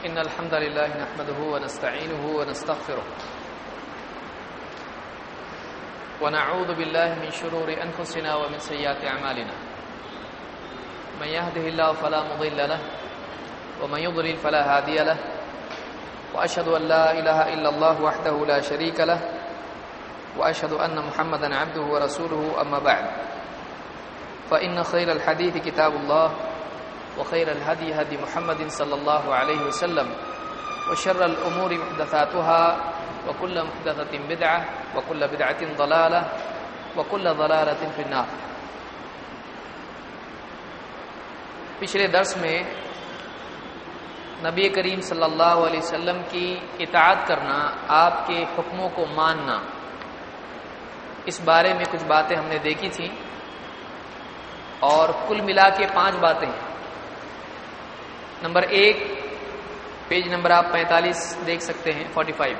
إن الحمد لله نحمده ونستعينه ونستغفره ونعوذ بالله من شرور أنفسنا ومن سيئات أعمالنا من يهده الله فلا مضل له ومن يضلل فلا هادي له وأشهد أن لا إله إلا الله وحده لا شريك له وأشهد أن محمدا عبده ورسوله أما بعد فإن خير الحديث كتاب الله وخير الهدي هدي محمد صلى الله عليه وسلم وشر الأمور محدثاتها وكل محدثة بدعة وكل بدعة ضلالة وكل ضلالة في النار. پچھلے درس میں نبی کریم صلی اللہ علیہ وسلم کی اطاعت کرنا، آپ کے حکموں کو ماننا، اس بارے میں کچھ باتیں ہم نے دیکھی تھیں اور کل ملا کے 5 باتیں ہیں. نمبر 1 پیج نمبر آپ 45 دیکھ سکتے ہیں 45.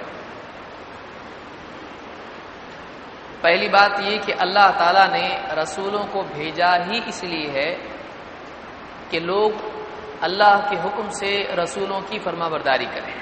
پہلی بات یہ کہ اللہ تعالیٰ نے رسولوں کو بھیجا ہی اس لیے ہے کہ لوگ اللہ کے حکم سے رسولوں کی فرما برداری کریں.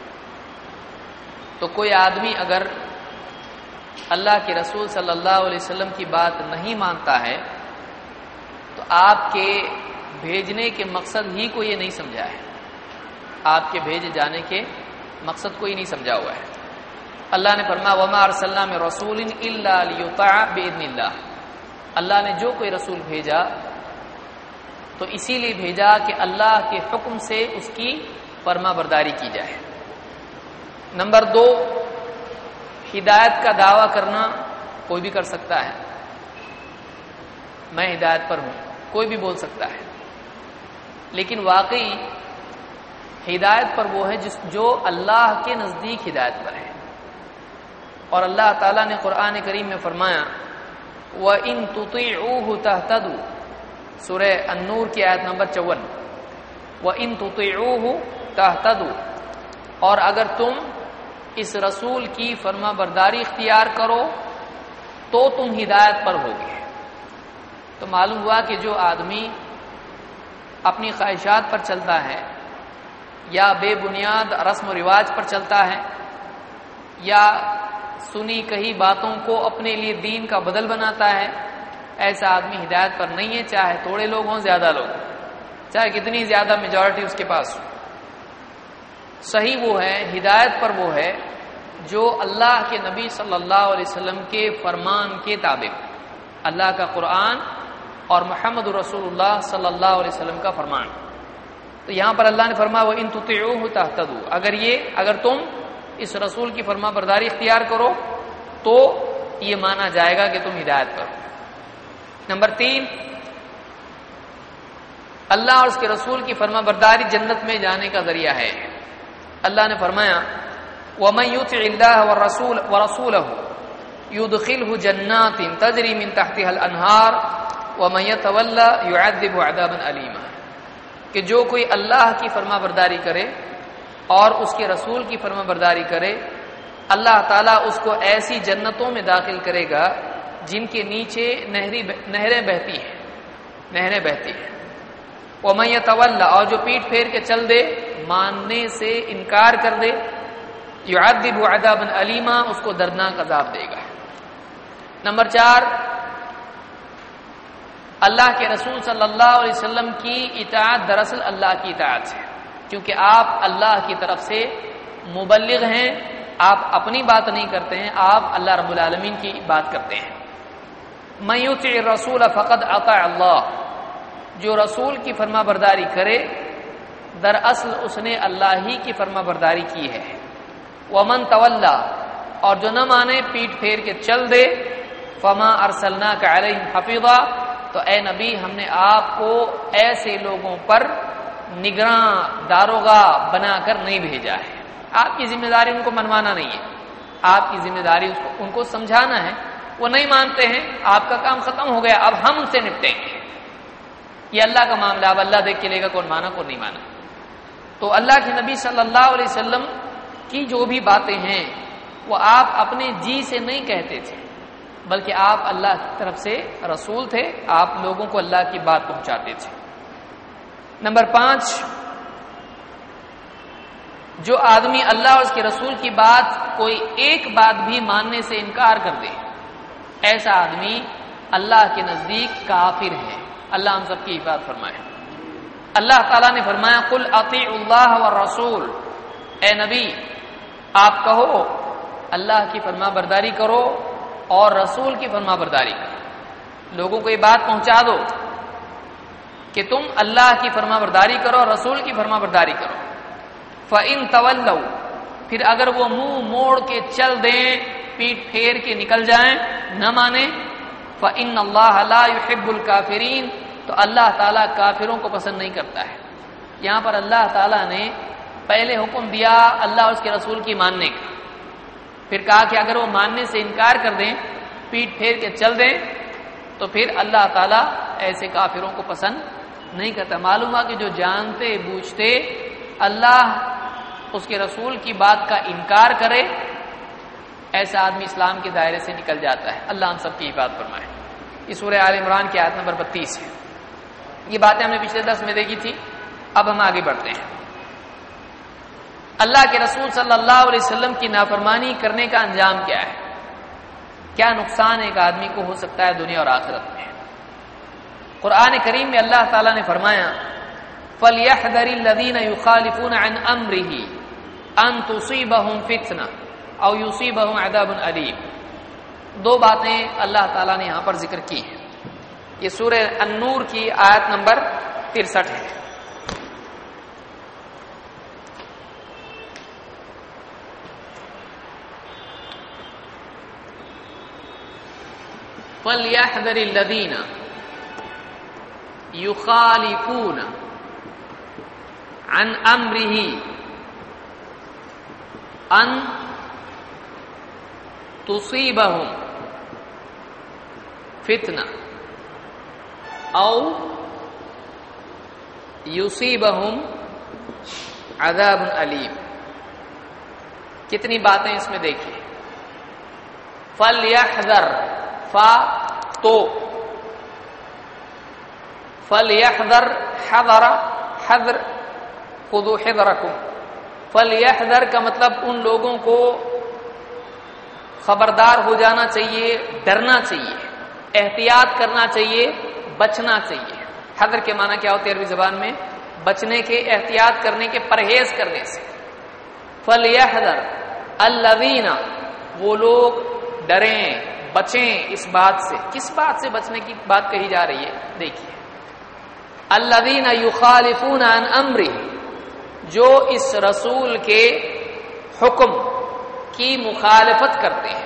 تو کوئی آدمی اگر اللہ کے رسول صلی اللہ علیہ وسلم کی بات نہیں مانتا ہے تو آپ کے بھیجنے کے مقصد ہی کو یہ نہیں سمجھا ہے، آپ کے بھیجے جانے کے مقصد کو ہی نہیں سمجھا ہوا ہے. اللہ نے فرمایا وما ارسلنا من رسول الا لیطاع باذن اللہ. اللہ نے جو کوئی رسول بھیجا تو اسی لیے بھیجا کہ اللہ کے حکم سے اس کی فرما برداری کی جائے. نمبر 2 ہدایت کا دعویٰ کرنا کوئی بھی کر سکتا ہے. میں ہدایت پر ہوں، کوئی بھی بول سکتا ہے، لیکن واقعی ہدایت پر وہ ہے جو اللہ کے نزدیک ہدایت پر ہے. اور اللہ تعالیٰ نے قرآن کریم میں فرمایا وَإِن تُطِيعُوهُ تَهْتَدُوا، سورہ النور کی آیت نمبر 54. وَإِن تُطِيعُوهُ تَهْتَدُوا، اور اگر تم اس رسول کی فرما برداری اختیار کرو تو تم ہدایت پر ہوگے. تو معلوم ہوا کہ جو آدمی اپنی خواہشات پر چلتا ہے یا بے بنیاد رسم و رواج پر چلتا ہے یا سنی کہی باتوں کو اپنے لیے دین کا بدل بناتا ہے، ایسا آدمی ہدایت پر نہیں ہے، چاہے تھوڑے لوگ ہوں زیادہ لوگ، چاہے کتنی زیادہ میجورٹی اس کے پاس ہو. صحیح وہ ہے، ہدایت پر وہ ہے جو اللہ کے نبی صلی اللہ علیہ وسلم کے فرمان کے تابع، اللہ کا قرآن اور محمد رسول اللہ صلی اللہ علیہ وسلم کا فرمان. تو یہاں پر اللہ نے فرمایا وَإِن تُطِيعُوهُ تَهْتَدُوا، اگر تم اس رسول کی فرما برداری اختیار کرو تو یہ مانا جائے گا کہ تم ہدایت پر ہو. نمبر 3 اللہ اور اس کے رسول کی فرما برداری جنت میں جانے کا ذریعہ ہے. اللہ نے فرمایا وَمَن يُطِعِ اللَّهَ وَرَسُولَهُ يُدْخِلْهُ جَنَّاتٍ تَجْرِي مِن تَحْتِهَا الْأَنْهَارُ وَمَن يَتَوَلَّ يُعَذِّبْهُ عَذَابًا أَلِيمًا، کہ جو کوئی اللہ کی فرما برداری کرے اور اس کے رسول کی فرما برداری کرے، اللہ تعالیٰ اس کو ایسی جنتوں میں داخل کرے گا جن کے نیچے نہریں بہتی ہیں. وَمَن يَتَوَلَّ، اور جو پیٹ پھیر کے چل دے، ماننے سے انکار کر دے، يُعَذِّبْهُ عَذَابًا أَلِيمًا، اس کو دردناک عذاب دے گا. نمبر 4 اللہ کے رسول صلی اللہ علیہ وسلم کی اطاعت دراصل اللہ کی اطاعت ہے، کیونکہ آپ اللہ کی طرف سے مبلغ ہیں، آپ اپنی بات نہیں کرتے ہیں، آپ اللہ رب العالمین کی بات کرتے ہیں. مَن يُطِعِ الرَّسُولَ فَقَدْ أَطَاعَ اللَّهَ، جو رسول کی فرما برداری کرے دراصل اس نے اللہ ہی کی فرما برداری کی ہے. وَمَن تَوَلَّى، اور جو نہ مانے، پیٹ پھیر کے چل دے، فَمَا أَرْسَلْنَاكَ عَلَيْهِمْ حَفِيظًا، تو اے نبی ہم نے آپ کو ایسے لوگوں پر نگراں داروغہ بنا کر نہیں بھیجا ہے. آپ کی ذمہ داری ان کو منوانا نہیں ہے، آپ کی ذمہ داری ان کو سمجھانا ہے. وہ نہیں مانتے ہیں، آپ کا کام ختم ہو گیا، اب ہم ان سے نپٹیں گے. یہ اللہ کا معاملہ، اب اللہ دیکھ کے لے گا کون مانا کون نہیں مانا. تو اللہ کے نبی صلی اللہ علیہ وسلم کی جو بھی باتیں ہیں وہ آپ اپنے جی سے نہیں کہتے تھے، بلکہ آپ اللہ کی طرف سے رسول تھے، آپ لوگوں کو اللہ کی بات پہنچاتے تھے. نمبر 5 جو آدمی اللہ اور اس کے رسول کی بات کوئی ایک بات بھی ماننے سے انکار کر دے، ایسا آدمی اللہ کے نزدیک کافر ہے۔ اللہ ہم سب کی حفاظت فرمائے۔ اللہ تعالیٰ نے فرمایا قل اطیعوا اللہ والرسول، اے نبی آپ کہو اللہ کی فرما برداری کرو اور رسول کی فرما برداری کرو، لوگوں کو یہ بات پہنچا دو کہ تم اللہ کی فرما برداری کرو اور رسول کی فرما برداری کرو۔ فَإِن تَوَلَّوْا، پھر اگر وہ منہ موڑ کے چل دیں، پیٹ پھیر کے نکل جائیں، نہ مانیں، فَإِنَّ اللَّهَ لَا يُحِبُّ الْكَافِرِينَ، تو اللہ تعالیٰ کافروں کو پسند نہیں کرتا ہے۔ یہاں پر اللہ تعالیٰ نے پہلے حکم دیا اللہ اور اس کے رسول کی ماننے کا، پھر کہا کہ اگر وہ ماننے سے انکار کر دیں، پیٹ پھیر کے چل دیں، تو پھر اللہ تعالیٰ ایسے کافروں کو پسند نہیں کرتا۔ معلوم ہوا کہ جو جانتے بوجھتے اللہ اس کے رسول کی بات کا انکار کرے، ایسا آدمی اسلام کے دائرے سے نکل جاتا ہے۔ اللہ ہم سب کی حفاظت فرمائے۔ یہ سورہ آل عمران کی آیت نمبر 32 ہے۔ یہ باتیں ہم نے پچھلے درس میں دیکھی تھی، اب ہم آگے بڑھتے ہیں۔ اللہ کے رسول صلی اللہ علیہ وسلم کی نافرمانی کرنے کا انجام کیا ہے؟ کیا نقصان ایک آدمی کو ہو سکتا ہے دنیا اور آخرت میں؟ قرآن کریم میں اللہ تعالیٰ نے فرمایا فَلْيَحْذَرِ الَّذِينَ يُخَالِفُونَ عَنْ أَمْرِهِ أَن تُصِيبَهُمْ فِتْنَةٌ أَوْ يُصِيبَهُمْ عَذَابٌ أَلِيمٌ۔ دو باتیں اللہ تعالیٰ نے یہاں پر ذکر کی ہیں۔ یہ سورہ النور کی آیت نمبر 63 ہے۔ فَلْيَحْذَرِ الَّذِينَ يُخَالِفُونَ عَنْ أَمْرِهِ أَن تُصِيبَهُمْ فِتْنَةٌ أَوْ يُصِيبَهُمْ عَذَابٌ أَلِيمٌ۔ کتنی باتیں اس میں دیکھیے۔ فَلْيَحْذَرْ، فا تو، فَلْيَحْذَرْ حَذَرَ حَذْرَ خُذُوا حِذْرَكُمْ۔ فَلْيَحْذَرْ کا مطلب ان لوگوں کو خبردار ہو جانا چاہیے، ڈرنا چاہیے، احتیاط کرنا چاہیے، بچنا چاہیے۔ حذر کے معنی کیا ہوتے ہیں عربی زبان میں؟ بچنے کے، احتیاط کرنے کے، پرہیز کرنے سے۔ فَلْيَحْذَرْ الَّذِينَ، وہ لوگ ڈریں، بچیں اس بات سے۔ کس بات سے بچنے کی بات کہی جا رہی ہے؟ دیکھیے، الذین یخالفون عن امرہ، جو اس رسول کے حکم کی مخالفت کرتے ہیں،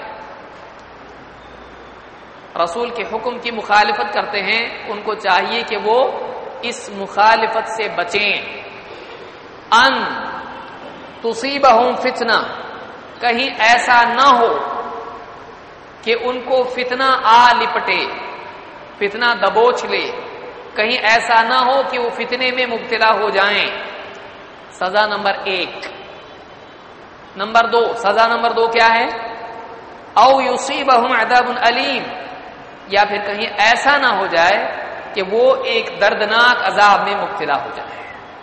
رسول کے حکم کی مخالفت کرتے ہیں، ان کو چاہیے کہ وہ اس مخالفت سے بچیں۔ ان تصیبہم فتنہ، کہیں ایسا نہ ہو کہ ان کو فتنہ آ لپٹے، فتنہ دبوچ لے، کہیں ایسا نہ ہو کہ وہ فتنے میں مبتلا ہو جائیں۔ سزا نمبر 1۔ نمبر 2، سزا نمبر 2 کیا ہے؟ او یصیبہم عذاب علیم، یا پھر کہیں ایسا نہ ہو جائے کہ وہ ایک دردناک عذاب میں مبتلا ہو جائے۔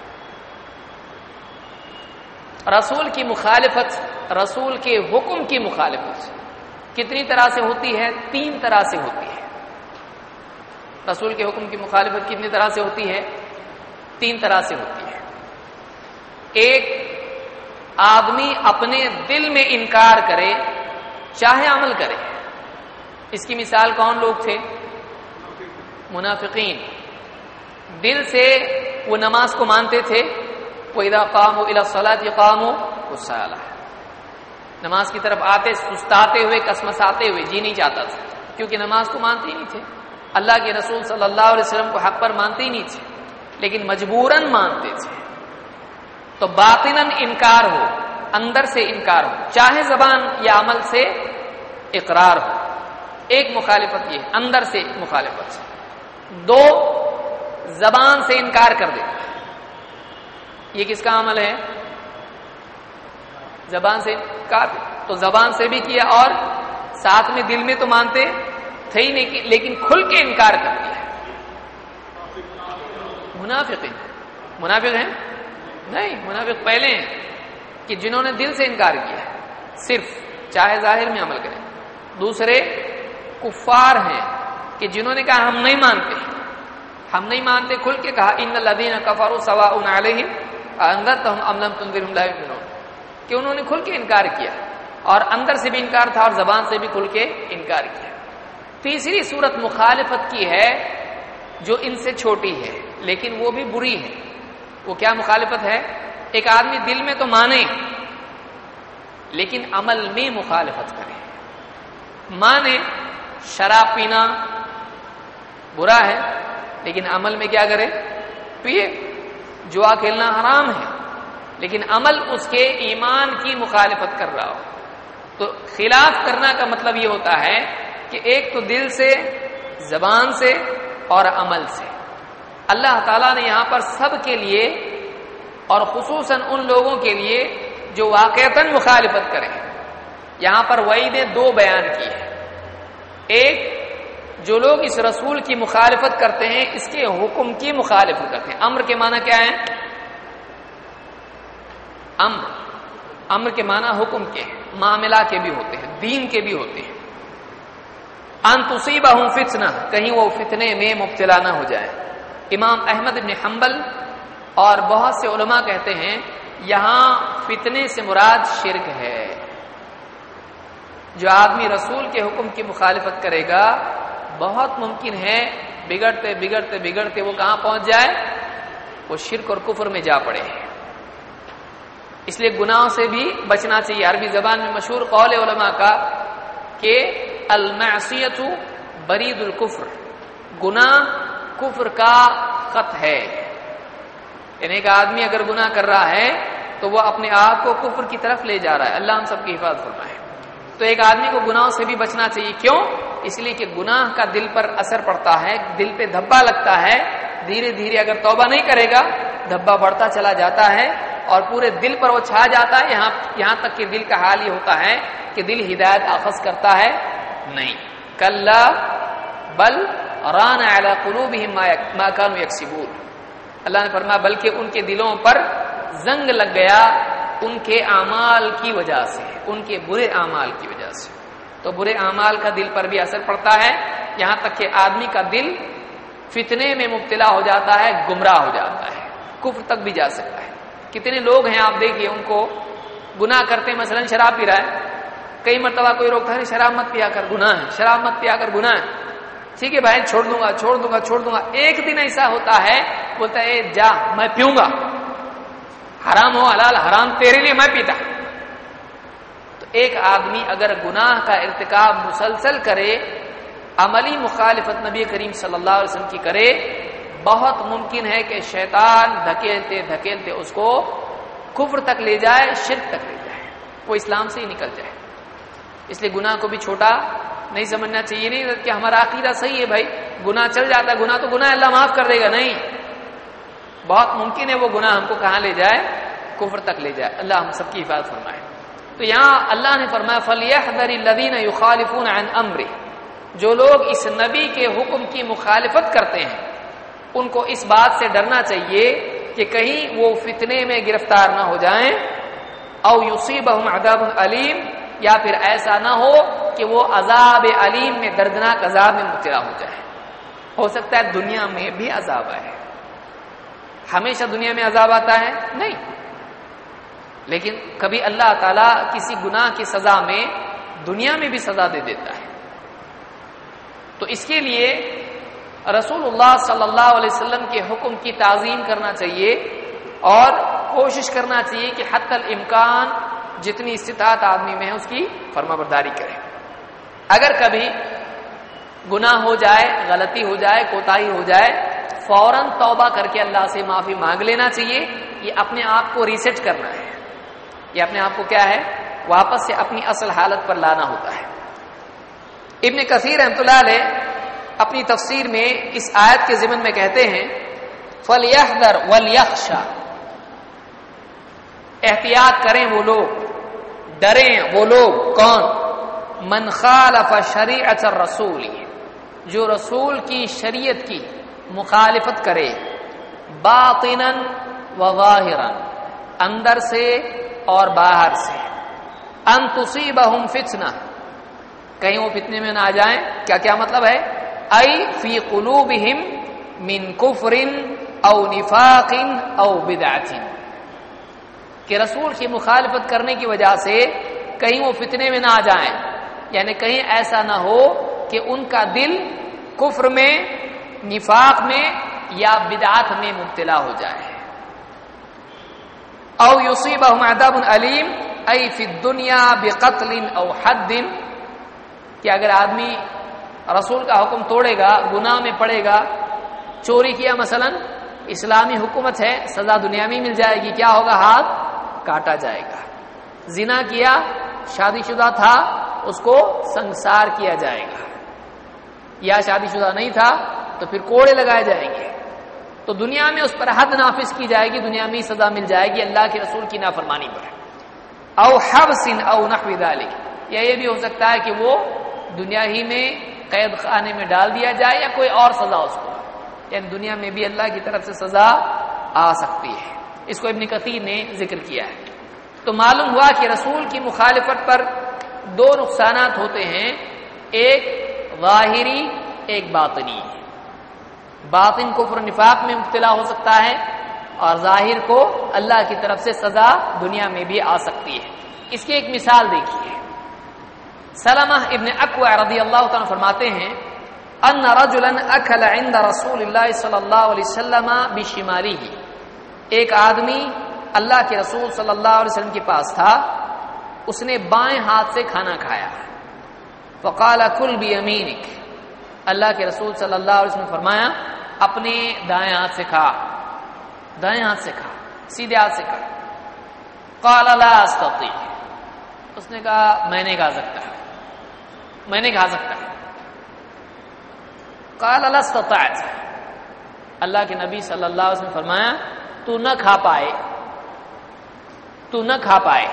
رسول کی مخالفت، رسول کے حکم کی مخالفت کتنی طرح سے ہوتی ہے؟ 3 طرح سے ہوتی ہے۔ رسول کے حکم کی مخالفت کتنی طرح سے ہوتی ہے؟ 3 طرح سے ہوتی ہے۔ ایک، آدمی اپنے دل میں انکار کرے، چاہے عمل کرے۔ اس کی مثال کون لوگ تھے؟ منافقین۔ دل سے وہ نماز کو مانتے تھے، وَإِذَا قَامُوا إِلَى الصَّلَاةِ قَامُوا كُسَالَىٰ، نماز کی طرف آتے سستاتے ہوئے، کسمساتے ہوئے، جی نہیں چاہتا تھا، کیونکہ نماز کو مانتے ہی نہیں تھے، اللہ کے رسول صلی اللہ علیہ وسلم کو حق پر مانتے ہی نہیں تھے، لیکن مجبوراً مانتے تھے۔ تو باطناً انکار ہو، اندر سے انکار ہو، چاہے زبان یا عمل سے اقرار ہو۔ ایک مخالفت یہ، اندر سے مخالفت۔ 2، زبان سے انکار کر دے، یہ کس کا عمل ہے؟ زبان سے انکار، تو زبان سے بھی کیا اور ساتھ میں دل میں تو مانتے تھے ہی نہیں، لیکن کھل کے انکار کر دیا۔ منافق ہیں؟ منافق ہیں؟ نہیں، منافق پہلے ہیں۔ کہ جنہوں نے دل سے انکار کیا ہے صرف، چاہے ظاہر میں عمل کریں. دوسرے کفار ہیں کہ جنہوں نے کہا ہم نہیں مانتے، ہم نہیں مانتے، کھل کے کہا ان الذین کفروا سواء علیہم انذرتہم ام لم تنذرہم لا یؤمنون، کہ انہوں نے کھل کے انکار کیا اور اندر سے بھی انکار تھا اور زبان سے بھی کھل کے انکار کیا. تیسری صورت مخالفت کی ہے جو ان سے چھوٹی ہے لیکن وہ بھی بری ہے. وہ کیا مخالفت ہے؟ ایک آدمی دل میں تو مانے لیکن عمل میں مخالفت کرے. مانے شراب پینا برا ہے لیکن عمل میں کیا کرے؟ پیے. جوا کھیلنا حرام ہے لیکن عمل اس کے ایمان کی مخالفت کر رہا ہو. تو خلاف کرنا کا مطلب یہ ہوتا ہے کہ ایک تو دل سے، زبان سے اور عمل سے. اللہ تعالیٰ نے یہاں پر سب کے لیے اور خصوصاً ان لوگوں کے لیے جو واقعتاً مخالفت کریں، یہاں پر وعیدیں دو بیان کی ہے. ایک، جو لوگ اس رسول کی مخالفت کرتے ہیں، اس کے حکم کی مخالفت کرتے ہیں. امر کے معنی کیا ہے؟ امر کے معنی حکم کے، معاملہ کے بھی ہوتے ہیں، دین کے بھی ہوتے ہیں. ان تصیبہم فتنہ، کہیں وہ فتنے میں مبتلا نہ ہو جائے. امام احمد بن حنبل اور بہت سے علماء کہتے ہیں یہاں فتنے سے مراد شرک ہے. جو آدمی رسول کے حکم کی مخالفت کرے گا بہت ممکن ہے بگڑتے بگڑتے بگڑتے وہ کہاں پہنچ جائے؟ وہ شرک اور کفر میں جا پڑے. اس لیے گناہوں سے بھی بچنا چاہیے. عربی زبان میں مشہور قول علماء کا کہ المعصیۃ برید الکفر، گناہ کفر کا خط ہے. یعنی ایک آدمی اگر گناہ کر رہا ہے تو وہ اپنے آپ کو کفر کی طرف لے جا رہا ہے. اللہ ہم سب کی حفاظت فرمائے. تو ایک آدمی کو گناہوں سے بھی بچنا چاہیے. کیوں؟ اس لیے کہ گناہ کا دل پر اثر پڑتا ہے، دل پہ دھبا لگتا ہے. دھیرے دھیرے اگر توبہ نہیں کرے گا دھبا بڑھتا چلا جاتا ہے اور پورے دل پر وہ چھا جاتا ہے. یہاں تک کہ دل کا حال یہ ہوتا ہے کہ دل ہدایت اخذ کرتا ہے نہیں. کلا بل ران علی قلوبہم ما کانوا یکسبون. اللہ نے فرمایا بلکہ ان کے دلوں پر زنگ لگ گیا ان کے اعمال کی وجہ سے، ان کے برے اعمال کی وجہ سے. تو برے اعمال کا دل پر بھی اثر پڑتا ہے، یہاں تک کہ آدمی کا دل فتنے میں مبتلا ہو جاتا ہے، گمراہ ہو جاتا ہے، کفر تک بھی جا سکتا ہے. کتنے لوگ ہیں آپ دیکھیے ان کو گناہ کرتے ہیں، مثلا شراب پی رہا ہے، کئی مرتبہ کوئی روکتا ہے شراب مت پیا کر گناہ ہے، شراب مت پیا کر گناہ ہے. ٹھیک ہے بھائی چھوڑ دوں گا چھوڑ دوں گا چھوڑ دوں گا. ایک دن ایسا ہوتا ہے بولتا ہے جا میں پیوں گا، حرام ہو حلال حرام تیرے لیے میں پیتا. تو ایک آدمی اگر گناہ کا ارتکاب مسلسل کرے، عملی مخالفت نبی کریم صلی اللہ علیہ وسلم کی کرے، بہت ممکن ہے کہ شیطان دھکیلتے دھکیلتے اس کو کفر تک لے جائے، شرک تک لے جائے، وہ اسلام سے ہی نکل جائے. اس لیے گناہ کو بھی چھوٹا نہیں سمجھنا چاہیے. نہیں کہ ہمارا عقیدہ صحیح ہے بھائی گناہ چل جاتا ہے، گناہ تو گناہ اللہ معاف کر دے گا. نہیں، بہت ممکن ہے وہ گناہ ہم کو کہاں لے جائے؟ کفر تک لے جائے. اللہ ہم سب کی حفاظت فرمائے. تو یہاں اللہ نے فرمایا فَلْيَحْذَرِ الَّذِينَ يُخَالِفُونَ عَنْ أَمْرِهِ، جو لوگ اس نبی کے حکم کی مخالفت کرتے ہیں ان کو اس بات سے ڈرنا چاہیے کہ کہیں وہ فتنے میں گرفتار نہ ہو جائیں، او یصیبہم عذاب علیم، یا پھر ایسا نہ ہو کہ وہ عذاب علیم میں، دردناک عذاب میں مبتلا ہو جائے. ہو سکتا ہے دنیا میں بھی عذاب آئے. ہمیشہ دنیا میں عذاب آتا ہے نہیں، لیکن کبھی اللہ تعالیٰ کسی گناہ کی سزا میں دنیا میں بھی سزا دے دیتا ہے. تو اس کے لیے رسول اللہ صلی اللہ علیہ وسلم کے حکم کی تعظیم کرنا چاہیے اور کوشش کرنا چاہیے کہ حتی الامکان جتنی استطاعت آدمی میں ہے اس کی فرما برداری کرے. اگر کبھی گناہ ہو جائے، غلطی ہو جائے، کوتاہی ہو جائے، فوراً توبہ کر کے اللہ سے معافی مانگ لینا چاہیے. یہ اپنے آپ کو ریسیٹ کرنا ہے، یہ اپنے آپ کو کیا ہے؟ واپس سے اپنی اصل حالت پر لانا ہوتا ہے. ابن کثیر رحمۃ اللہ علیہ اپنی تفسیر میں اس آیت کے ضمن میں کہتے ہیں فَلْيَحْذَرْ وَلْيَخْشَى، احتیاط کریں وہ لوگ، ڈریں وہ لوگ. کون؟ من خالف شریعت الرسول، جو رسول کی شریعت کی مخالفت کرے، باطنا و ظاہرا، اندر سے اور باہر سے، ان تصیبہم فتنہ، کہیں وہ فتنے میں نہ آ جائیں. کیا کیا مطلب ہے؟ ای فی قلوبہم من کفر او نفاق او بدعت، کہ رسول کی مخالفت کرنے کی وجہ سے کہیں وہ فتنے میں نہ آ جائیں، یعنی کہیں ایسا نہ ہو کہ ان کا دل کفر میں، نفاق میں یا بدعت میں مبتلا ہو جائے. او یصیبہم عذاب علیم ای فی الدنیا بقتل او حد، کہ اگر آدمی رسول کا حکم توڑے گا، گناہ میں پڑے گا، چوری کیا مثلا، اسلامی حکومت ہے، سزا دنیا میں مل جائے گی، کیا ہوگا؟ ہاتھ کاٹا جائے گا. زنا کیا، شادی شدہ تھا، اس کو سنسار کیا جائے گا، یا شادی شدہ نہیں تھا تو پھر کوڑے لگائے جائیں گے. تو دنیا میں اس پر حد نافذ کی جائے گی، دنیا میں سزا مل جائے گی اللہ کے رسول کی نافرمانی پر. او حبس او نحو ذلک، یا یہ بھی ہو سکتا ہے کہ وہ دنیا ہی میں قید خانے میں ڈال دیا جائے یا کوئی اور سزا اس کو، یعنی دنیا میں بھی اللہ کی طرف سے سزا آ سکتی ہے. اس کو ابن کثیر نے ذکر کیا ہے. تو معلوم ہوا کہ رسول کی مخالفت پر دو نقصانات ہوتے ہیں، ایک ظاہری، ایک باطنی. باطن کفر نفاق میں مبتلا ہو سکتا ہے، اور ظاہر کو اللہ کی طرف سے سزا دنیا میں بھی آ سکتی ہے. اس کی ایک مثال دیکھیے. سلمہ ابن اکوع رضی اللہ تعالیٰ فرماتے ہیں ان رجلا اکل عند رسول اللہ صلی اللہ علیہ وسلم بشماله، ایک آدمی اللہ کے رسول صلی اللہ علیہ وسلم کے پاس تھا، اس نے بائیں ہاتھ سے کھانا کھایا. فقال کل بیمینک، اللہ کے رسول صلی اللہ علیہ وسلم نے فرمایا اپنے دائیں ہاتھ سے کھا، دائیں ہاتھ سے کھا، سیدھے ہاتھ سے کھا. قال لا استطيع، اس نے کہا میں نہیں کھا سکتا، میں نہیں کھا سکتا. قال لا استطعت، اللہ کے نبی صلی اللہ علیہ وسلم نے فرمایا تو نہ کھا پائے، تو نہ کھا پائے.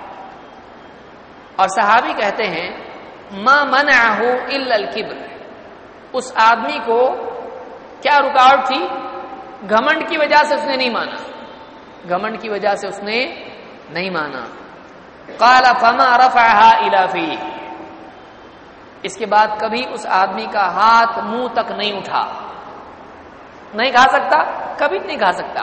اور صحابی کہتے ہیں ما منعه الا الكبر، اس آدمی کو کیا رکاوٹ تھی؟ گھمنڈ کی وجہ سے اس نے نہیں مانا، گھمنڈ کی وجہ سے اس نے نہیں مانا. قال فما رفعها الى فيه، اس کے بعد کبھی اس آدمی کا ہاتھ منہ تک نہیں اٹھا. نہیں کھا سکتا، کبھی نہیں کھا سکتا.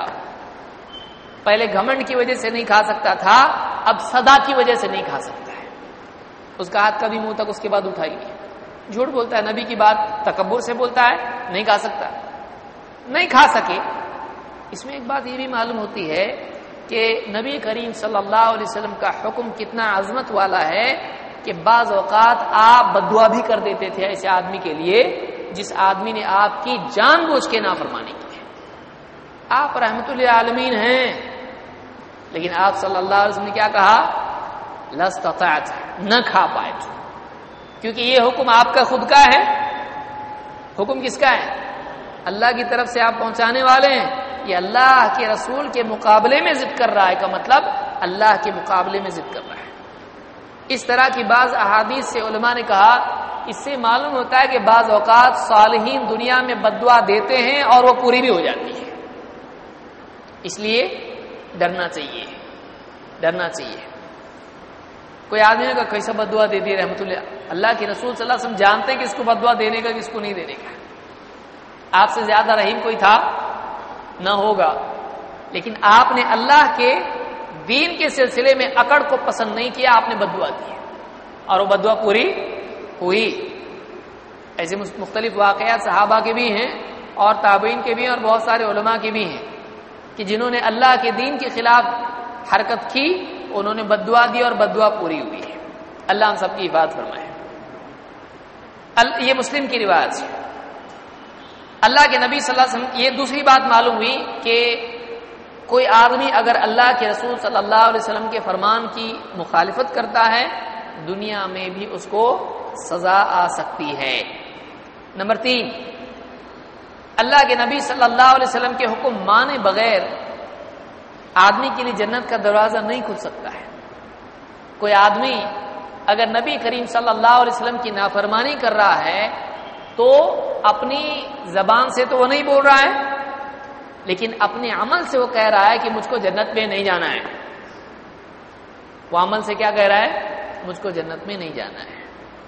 پہلے گھمنڈ کی وجہ سے نہیں کھا سکتا تھا، اب صدا کی وجہ سے نہیں کھا سکتا ہے. اس کا ہاتھ کبھی منہ تک اس کے بعد اٹھا ہی نہیں. جھوٹ بولتا ہے، نبی کی بات تکبر سے بولتا ہے، نہیں کھا سکتا، نہیں کھا سکے. اس میں ایک بات یہ بھی معلوم ہوتی ہے کہ نبی کریم صلی اللہ علیہ وسلم کا حکم کتنا عظمت والا ہے کہ بعض اوقات آپ بددعا بھی کر دیتے تھے ایسے آدمی کے لیے جس آدمی نے آپ کی جان بوجھ کے نافرمانی کی ہے. آپ رحمت للعالمین ہیں، لیکن آپ صلی اللہ علیہ وسلم نے کیا کہا؟ لاستطعت، نہ کھا پائے، کیونکہ یہ حکم آپ کا خود کا ہے. حکم کس کا ہے؟ اللہ کی طرف سے آپ پہنچانے والے ہیں. یہ اللہ کے رسول کے مقابلے میں ضد کر رہا ہے کا مطلب اللہ کے مقابلے میں ضد کر رہا ہے. اس طرح کی بعض احادیث سے علماء نے کہا اس سے معلوم ہوتا ہے کہ بعض اوقات صالحین دنیا میں بددعا دیتے ہیں اور وہ پوری بھی ہو جاتی ہے. اس لیے ڈرنا چاہیے، ڈرنا چاہیے. کوئی آدمی کا کیسا بددعا دے دی رحمت اللہ کے رسول صلی اللہ علیہ وسلم جانتے ہیں کہ اس کو بددعا دینے کا کس کو نہیں دینے کا. آپ سے زیادہ رحیم کوئی تھا نہ ہوگا، لیکن آپ نے اللہ کے دین کے سلسلے میں اکڑ کو پسند نہیں کیا، آپ نے بددعا دی اور وہ بددعا پوری ہوئی. ایسے مختلف واقعات صحابہ کے بھی ہیں اور تابعین کے بھی ہیں اور بہت سارے علماء کے بھی ہیں کہ جنہوں نے اللہ کے دین کے خلاف حرکت کی، انہوں نے بددعا دی اور بددعا پوری ہوئی ہے. اللہ ہم سب کی حفاظت فرمائے. یہ مسلم کی روایت ہے. اللہ کے نبی صلی اللہ علیہ وسلم، یہ دوسری بات معلوم ہوئی کہ کوئی آدمی اگر اللہ کے رسول صلی اللہ علیہ وسلم کے فرمان کی مخالفت کرتا ہے دنیا میں بھی اس کو سزا آ سکتی ہے. نمبر 3، اللہ کے نبی صلی اللہ علیہ وسلم کے حکم مانے بغیر آدمی کے لیے جنت کا دروازہ نہیں کھل سکتا ہے. کوئی آدمی اگر نبی کریم صلی اللہ علیہ وسلم کی نافرمانی کر رہا ہے تو اپنی زبان سے تو وہ نہیں بول رہا ہے، لیکن اپنے عمل سے وہ کہہ رہا ہے کہ مجھ کو جنت میں نہیں جانا ہے. وہ عمل سے کیا کہہ رہا ہے؟ مجھ کو جنت میں نہیں جانا ہے۔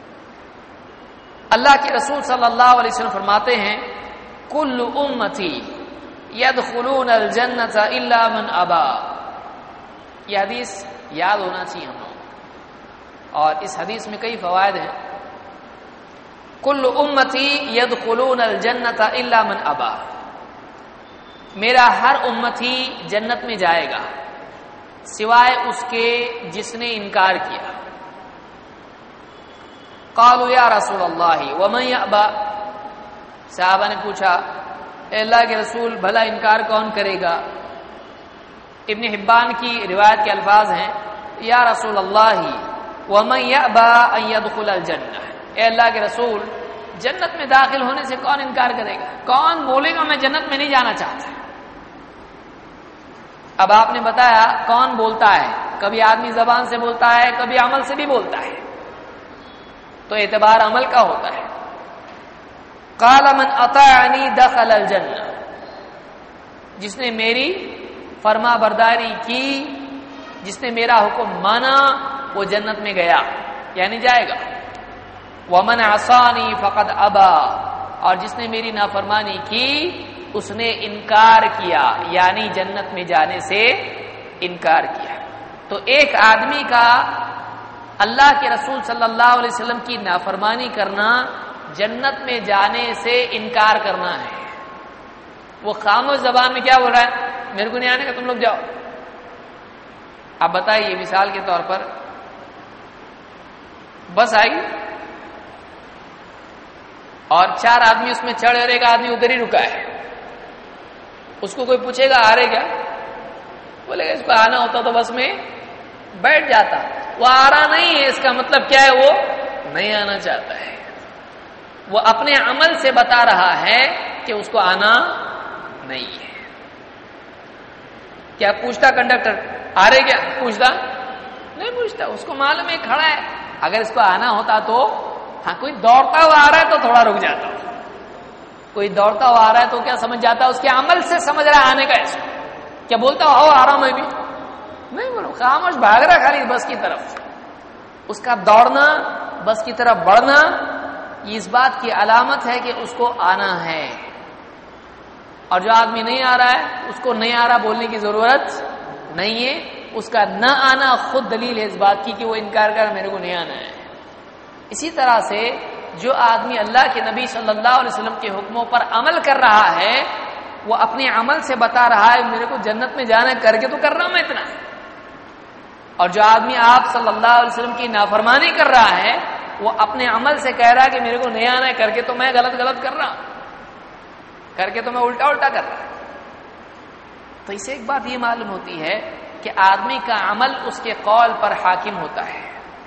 اللہ کے رسول صلی اللہ علیہ وسلم فرماتے ہیں کل امتی یدخلون الجنۃ الا من ابا۔ یہ حدیث یاد ہونا چاہیے ہم لوگ، اور اس حدیث میں کئی فوائد ہیں۔ کل امتی یدخلون الجنۃ الا من ابا، میرا ہر امتی جنت میں جائے گا سوائے اس کے جس نے انکار کیا۔ قالوا یا رسول اللہ ومن یأبا، صحابہ نے پوچھا اے اللہ کے رسول بھلا انکار کون کرے گا؟ ابن حبان کی روایت کے الفاظ ہیں یا رسول اللہ ومن یأبا ان يدخل الجنہ، اے اللہ کے رسول جنت میں داخل ہونے سے کون انکار کرے گا؟ کون بولے گا میں جنت میں نہیں جانا چاہتا؟ اب آپ نے بتایا کون بولتا ہے، کبھی آدمی زبان سے بولتا ہے، کبھی عمل سے بھی بولتا ہے، تو اعتبار عمل کا ہوتا ہے۔ قال من اطاعنی دخل الجنہ، جس نے میری فرما برداری کی، جس نے میرا حکم مانا، وہ جنت میں گیا یعنی جائے گا۔ ومن عصانی فقد ابا، اور جس نے میری نافرمانی کی اس نے انکار کیا یعنی جنت میں جانے سے انکار کیا۔ تو ایک آدمی کا اللہ کے رسول صلی اللہ علیہ وسلم کی نافرمانی کرنا جنت میں جانے سے انکار کرنا ہے۔ وہ خاموش زبان میں کیا بول رہا ہے؟ میرے کو نہیں آنے کا، تم لوگ جاؤ۔ آپ بتائیے مثال کے طور پر بس آئی اور 4 آدمی اس میں چڑھے اور ایک آدمی ادھر ہی رکا ہے، اس کو کوئی پوچھے گا آ رہے کیا؟ بولے گا اس کو آنا ہوتا تو بس میں بیٹھ جاتا۔ وہ آ رہا نہیں ہے، اس کا مطلب کیا ہے؟ وہ نہیں آنا چاہتا ہے۔ وہ اپنے عمل سے بتا رہا ہے کہ اس کو آنا نہیں ہے۔ کیا پوچھتا کنڈکٹر آ رہے کیا؟ پوچھتا نہیں، پوچھتا، اس کو معلوم ہے کھڑا ہے۔ اگر اس کو آنا ہوتا تو ہاں، کوئی دوڑتا ہوا آ رہا ہے تو تھوڑا رک جاتا، کوئی دوڑتا ہوا آ رہا ہے تو کیا سمجھ جاتا، اس کے عمل سے سمجھ رہا ہے آنے کا۔ اس کیا بولتا ہو آ رہا میں بھی نہیں بولو، خاموش بھاگ رہا خالی بس کی طرف۔ اس کا دوڑنا، بس کی طرف بڑھنا، یہ اس بات کی علامت ہے کہ اس کو آنا ہے۔ اور جو آدمی نہیں آ رہا ہے اس کو نہیں آ رہا بولنے کی ضرورت نہیں ہے، اس کا نہ آنا خود دلیل ہے اس بات کی کہ وہ انکار کر میرے کو نہیں آنا ہے۔ اسی طرح سے جو آدمی اللہ کے نبی صلی اللہ علیہ وسلم کے حکموں پر عمل کر رہا ہے، وہ اپنے عمل سے بتا رہا ہے میرے کو جنت میں جانا، کر کے تو کر رہا ہوں میں اتنا۔ اور جو آدمی آپ صلی اللہ علیہ وسلم کی نافرمانی کر رہا ہے، وہ اپنے عمل سے کہہ رہا ہے کہ میرے کو نہیں آنا ہے، کر کے تو میں غلط کر رہا ہوں، کر کے تو میں الٹا کر رہا ہوں۔ تو اسے ایک بات یہ معلوم ہوتی ہے کہ آدمی کا عمل اس کے قول پر حاکم ہوتا ہے۔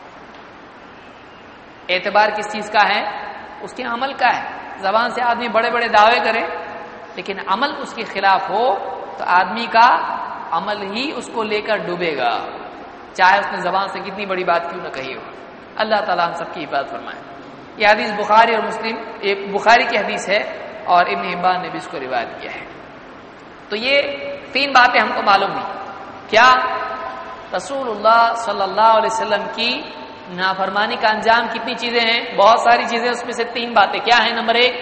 اعتبار کس چیز کا ہے؟ اس کے عمل کا ہے۔ زبان سے آدمی بڑے بڑے دعوے کرے لیکن عمل اس کے خلاف ہو تو آدمی کا عمل ہی اس کو لے کر ڈوبے گا، چاہے اس نے زبان سے کتنی بڑی بات کیوں نہ کہی ہو۔ اللہ تعالیٰ ہم سب کی حفاظت فرمائے۔ یہ حدیث بخاری اور مسلم، ایک بخاری کی حدیث ہے اور ابن حبان نے بھی اس کو روایت کیا ہے۔ تو یہ 3 باتیں ہم کو معلوم ہوئی۔ کیا؟ رسول اللہ صلی اللہ علیہ وسلم کی نافرمانی کا انجام کتنی چیزیں ہیں؟ بہت ساری چیزیں، اس میں سے 3 باتیں کیا ہیں؟ نمبر 1،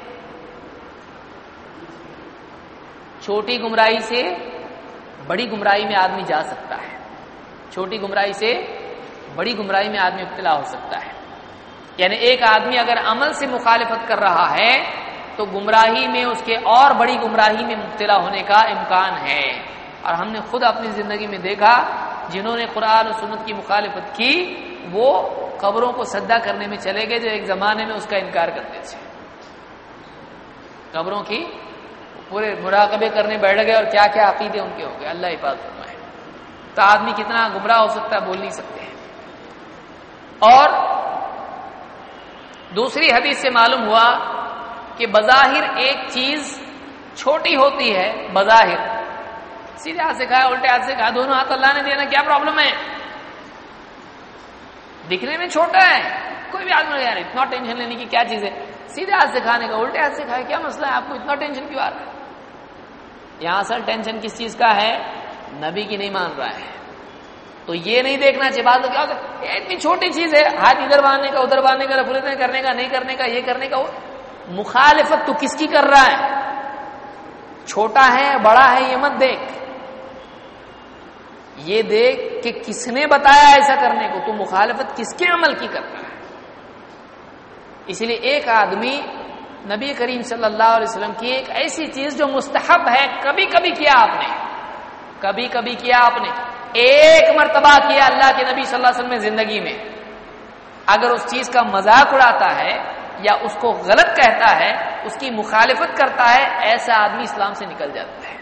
چھوٹی گمراہی سے بڑی گمراہی میں آدمی جا سکتا ہے، چھوٹی گمراہی سے بڑی گمراہی میں آدمی مبتلا ہو سکتا ہے۔ یعنی ایک آدمی اگر عمل سے مخالفت کر رہا ہے تو گمراہی میں اس کے اور بڑی گمراہی میں مبتلا ہونے کا امکان ہے۔ اور ہم نے خود اپنی زندگی میں دیکھا جنہوں نے قرآن و سنت کی مخالفت کی وہ قبروں کو سجدہ کرنے میں چلے گئے جو ایک زمانے میں اس کا انکار کرتے تھے، قبروں کی پورے مراقبے کرنے بیٹھ گئے اور کیا کیا عقیدے ان کے ہو گئے۔ اللہ حفاظت فرمائے۔ تو آدمی کتنا گمراہ ہو سکتا ہے بول نہیں سکتے ہیں۔ اور دوسری حدیث سے معلوم ہوا کہ بظاہر ایک چیز چھوٹی ہوتی ہے، بظاہر سیدھے ہاتھ سے کھایا الٹے ہاتھ سے کھایا، دونوں ہاتھ اللہ نے دینا، کیا پرابلم ہے؟ دکھنے میں چھوٹا ہے، کوئی بھی آدمی یار اتنا ٹینشن لینے کی کیا چیز ہے؟ سیدھے ہاتھ سے کھانے کا، الٹے ہاتھ سے کھائے، کیا مسئلہ ہے؟ آپ کو اتنا ٹینشن کیوں آ رہا ہے؟ یہاں اصل ٹینشن کس چیز کا ہے؟ نبی کی نہیں مان رہا ہے۔ تو تو یہ نہیں دیکھنا چاہیے بعد میں کیا ہوتا ہے اتنی چھوٹی چیز ہے، ہاتھ ادھر باندھنے کا ادھر باندھنے کا رفلتیں کرنے کا نہیں کرنے کا یہ کرنے کا، وہ مخالفت تو کس کی کر رہا ہے؟ چھوٹا ہے بڑا ہے یہ مت دیکھ، یہ دیکھ کہ کس نے بتایا ایسا کرنے کو، تو مخالفت کس کے عمل کی کر رہا ہے۔ اسی لیے ایک آدمی نبی کریم صلی اللہ علیہ وسلم کی ایک ایسی چیز جو مستحب ہے، کبھی کبھی کیا آپ نے، کبھی کبھی کیا آپ نے، ایک مرتبہ کیا اللہ کے نبی صلی اللہ علیہ وسلم نے زندگی میں، اگر اس چیز کا مذاق اڑاتا ہے یا اس کو غلط کہتا ہے، اس کی مخالفت کرتا ہے، ایسا آدمی اسلام سے نکل جاتا ہے۔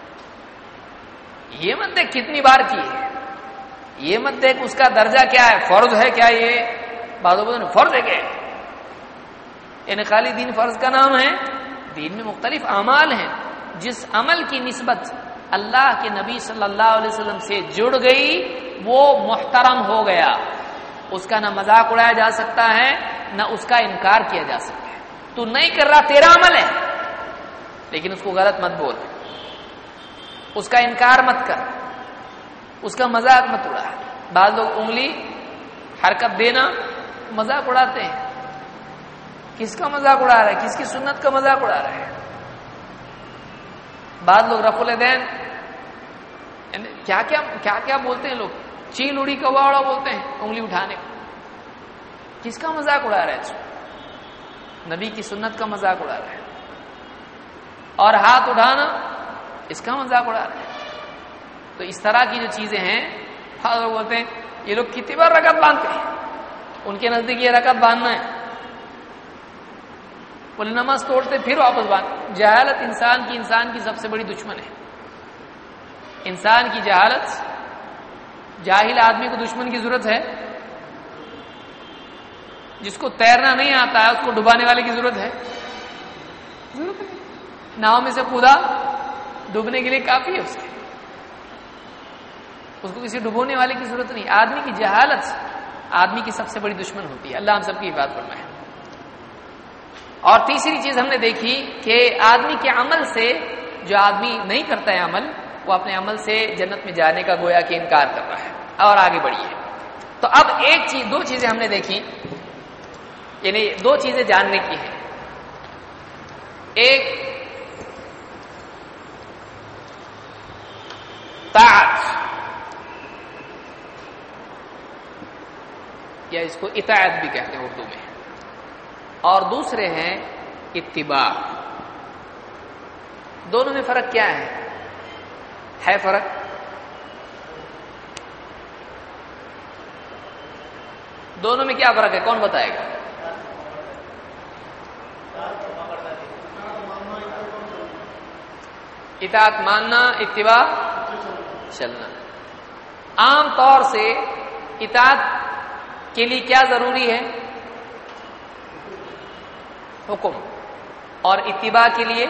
یہ مت دیکھ کتنی بار کی ہے، یہ مت دیکھ اس کا درجہ کیا ہے، فرض ہے کیا، یہ بعضوں نے فرض ہے کیا، یعنی خالی دین فرض کا نام ہے؟ دین میں مختلف اعمال ہیں، جس عمل کی نسبت اللہ کے نبی صلی اللہ علیہ وسلم سے جڑ گئی وہ محترم ہو گیا، اس کا نہ مذاق اڑایا جا سکتا ہے نہ اس کا انکار کیا جا سکتا ہے۔ تو نہیں کر رہا، تیرا عمل ہے، لیکن اس کو غلط مت بول، اس کا انکار مت کر، اس کا مذاق مت اڑا۔ بعض لوگ انگلی حرکت دینا مذاق اڑاتے ہیں، کس کا مذاق اڑا رہا ہے، کس کی سنت کا مذاق اڑا رہا ہے۔ بعض لوگ رفع الیدین کیا کیا بولتے ہیں، لوگ چیل اڑی کوا اڑا بولتے ہیں انگلی اٹھانے کو، کس کا مذاق اڑا رہا ہے؟ نبی کی سنت کا مذاق اڑا رہا ہے۔ اور ہاتھ اٹھانا اس کا مذاق اڑا رہا ہے۔ تو اس طرح کی جو چیزیں ہیں، لوگ بولتے ہیں یہ لوگ کتنی بار رکعت باندھتے ہیں، ان کے نزدیک یہ رکعت باندھنا ہے، بولے نماز توڑتے پھر واپس باندھ۔ جہالت انسان کی سب سے بڑی دشمن ہے، انسان کی جہالت۔ جاہل آدمی کو دشمن کی ضرورت ہے؟ جس کو تیرنا نہیں آتا ہے اس کو ڈبانے والے کی ضرورت ہے؟ ضرورت ہے۔ ناؤ میں سے کودا ڈوبنے کے لیے کافی ہے، اس کو کسی ڈبونے والے کی ضرورت نہیں۔ آدمی کی جہالت آدمی کی سب سے بڑی دشمن ہوتی ہے۔ اللہ ہم سب کی حفاظت فرمائے۔ اور تیسری چیز ہم نے دیکھی کہ آدمی کے عمل سے، جو آدمی نہیں کرتا ہے عمل، وہ اپنے عمل سے جنت میں جانے کا گویا کہ انکار کر رہا ہے۔ اور آگے بڑھیے، تو اب دو چیزیں ہم نے دیکھی، یعنی دو چیزیں جاننے کی ہیں۔ ایک طاعت، یا اس کو اطاعت بھی کہتے ہیں اردو میں، اور دوسرے ہیں اتباع۔ دونوں میں فرق کیا ہے فرق؟ دونوں میں کیا فرق ہے، کون بتائے گا؟ اطاعت ماننا، اتباع چلنا۔ عام طور سے اطاعت کے لیے کیا ضروری ہے؟ حکم، اور اتباع کے لیے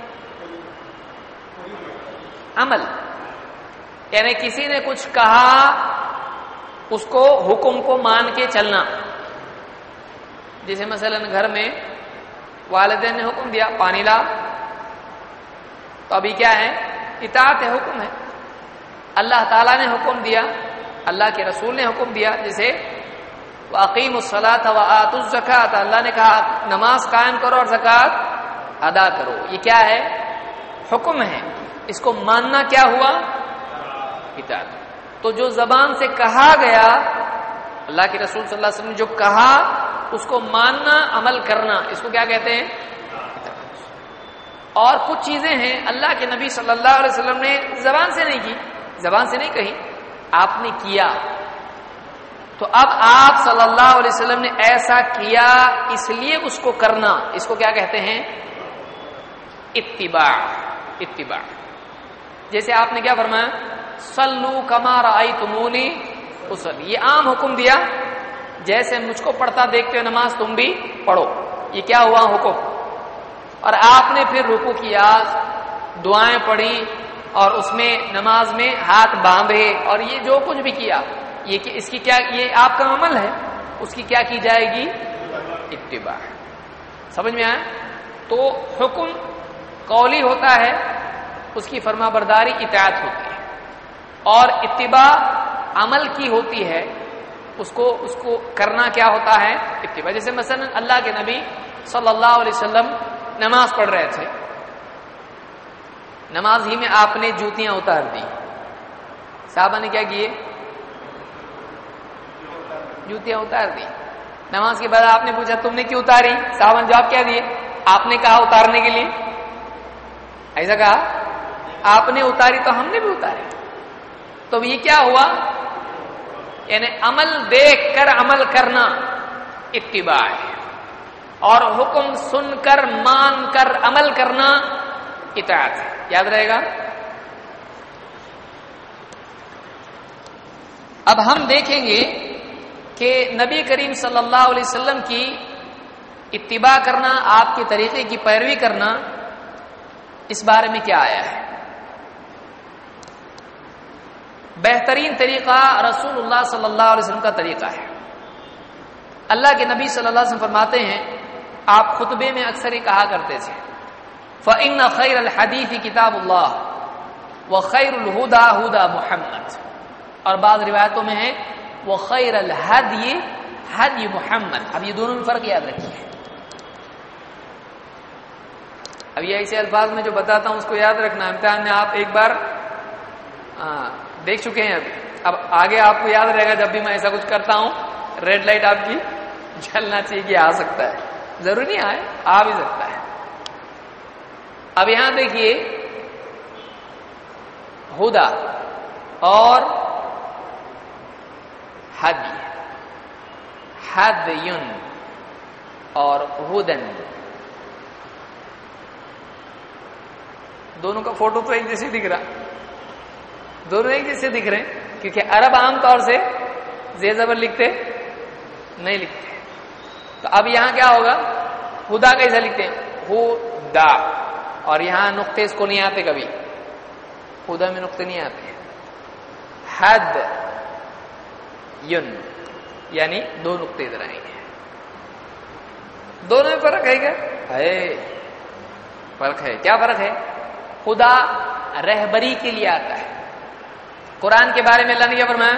عمل، یعنی کسی نے کچھ کہا اس کو حکم کو مان کے چلنا۔ جیسے مثلا گھر میں والدین نے حکم دیا پانی لا، تو ابھی کیا ہے؟ اطاعت ہے، حکم ہے۔ اللہ تعالیٰ نے حکم دیا، اللہ کے رسول نے حکم دیا، جیسے وَأَقِيمُوا الصَّلَاةَ وَآتُوا الزَّكَاةَ، اللہ نے کہا نماز قائم کرو اور زکوٰۃ ادا کرو، یہ کیا ہے؟ حکم ہے۔ اس کو ماننا کیا ہوا؟ اطاعت۔ تو جو زبان سے کہا گیا، اللہ کے رسول صلی اللہ علیہ وسلم نے جو کہا اس کو ماننا، عمل کرنا، اس کو کیا کہتے ہیں؟ اور کچھ چیزیں ہیں اللہ کے نبی صلی اللہ علیہ وسلم نے زبان سے نہیں کی، زبان سے نہیں کہی، آپ نے کیا، تو اب آپ صلی اللہ علیہ وسلم نے ایسا کیا اس لیے اس کو کرنا، اس کو کیا کہتے ہیں؟ اتباع۔ اتباع جیسے آپ نے کیا فرمایا؟ صلو کما رأیتمونی اصلی، یہ عام حکم دیا، جیسے مجھ کو پڑھتا دیکھتے ہو نماز تم بھی پڑھو، یہ کیا ہوا؟ حکم۔ اور آپ نے پھر رکوع کیا، دعائیں پڑھی، اور اس میں نماز میں ہاتھ باندھے، اور یہ جو کچھ بھی کیا، یہ کہ اس کی کیا، یہ آپ کا عمل ہے، اس کی کیا کی جائے گی؟ اتباع۔ سمجھ میں آیا؟ تو حکم قولی ہوتا ہے، اس کی فرما برداری اطاعت ہوتی ہے، اور اتباع عمل کی ہوتی ہے اس کو کرنا کیا ہوتا ہے؟ اتباع. جیسے مثلا اللہ کے نبی صلی اللہ علیہ وسلم نماز پڑھ رہے تھے، نماز ہی میں آپ نے جوتیاں اتار دی. صحابہ نے کیا کیے؟ جوتیاں اتار دی. نماز کے بعد آپ نے پوچھا تم نے کیوں اتاری؟ صحابہ نے جواب کیا دیے؟ آپ نے کہا اتارنے کے لیے. ایسا کہا؟ آپ نے اتاری تو ہم نے بھی اتاری. تو یہ کیا ہوا؟ یعنی عمل دیکھ کر عمل کرنا اتباع ہے، اور حکم سن کر مان کر عمل کرنا اطاعت ہے. یاد رہے گا. اب ہم دیکھیں گے کہ نبی کریم صلی اللہ علیہ وسلم کی اتباع کرنا، آپ کے طریقے کی پیروی کرنا، اس بارے میں کیا آیا ہے. بہترین طریقہ رسول اللہ صلی اللہ علیہ وسلم کا طریقہ ہے. اللہ کے نبی صلی اللہ علیہ وسلم فرماتے ہیں، آپ خطبے میں اکثر یہ کہا کرتے تھے، فَإِنَّ خَيْرَ الْحَدِيثِ كِتَابُ اللَّهِ وَخَيْرُ الْهُدَى هُدَى مُحَمَّدٍ. اور بعض روایتوں میں ہے وَخَيْرَ الْهَدْيِ هَدْيُ مُحَمَّدٍ. اب یہ دونوں میں فرق یاد رکھیے. اب یہ ایسے الفاظ میں جو بتاتا ہوں اس کو یاد رکھنا. امتحان میں آپ ایک بار دیکھ چکے ہیں. اب آگے آپ کو یاد رہے گا جب بھی میں ایسا کچھ کرتا ہوں ریڈ لائٹ آپ کی جلنا چاہیے کہ آ سکتا ہے. ضروری نہیں آئے، آ بھی سکتا ہے. اب یہاں دیکھیے ہدا اور ہدی، ہدیٌ اور ہدن، دونوں کا فوٹو تو ایک جیسے دکھ رہا، دونوں ایک جیسے دکھ رہے ہیں کیونکہ عرب عام طور سے زیر زبر لکھتے نہیں لکھتے. تو اب یہاں کیا ہوگا؟ ہدا کیسا لکھتے ہیں؟ ہدا. اور یہاں نقطے اس کو نہیں آتے، کبھی ہدا میں نقطے نہیں آتے. حد یون یعنی دو نقطے ادھر آئیں گے. دونوں میں فرق ہے کیا؟ ہے فرق ہے. کیا فرق ہے؟ خدا رہبری کے لیے آتا ہے. قرآن کے بارے میں اللہ نے کیا فرمایا؟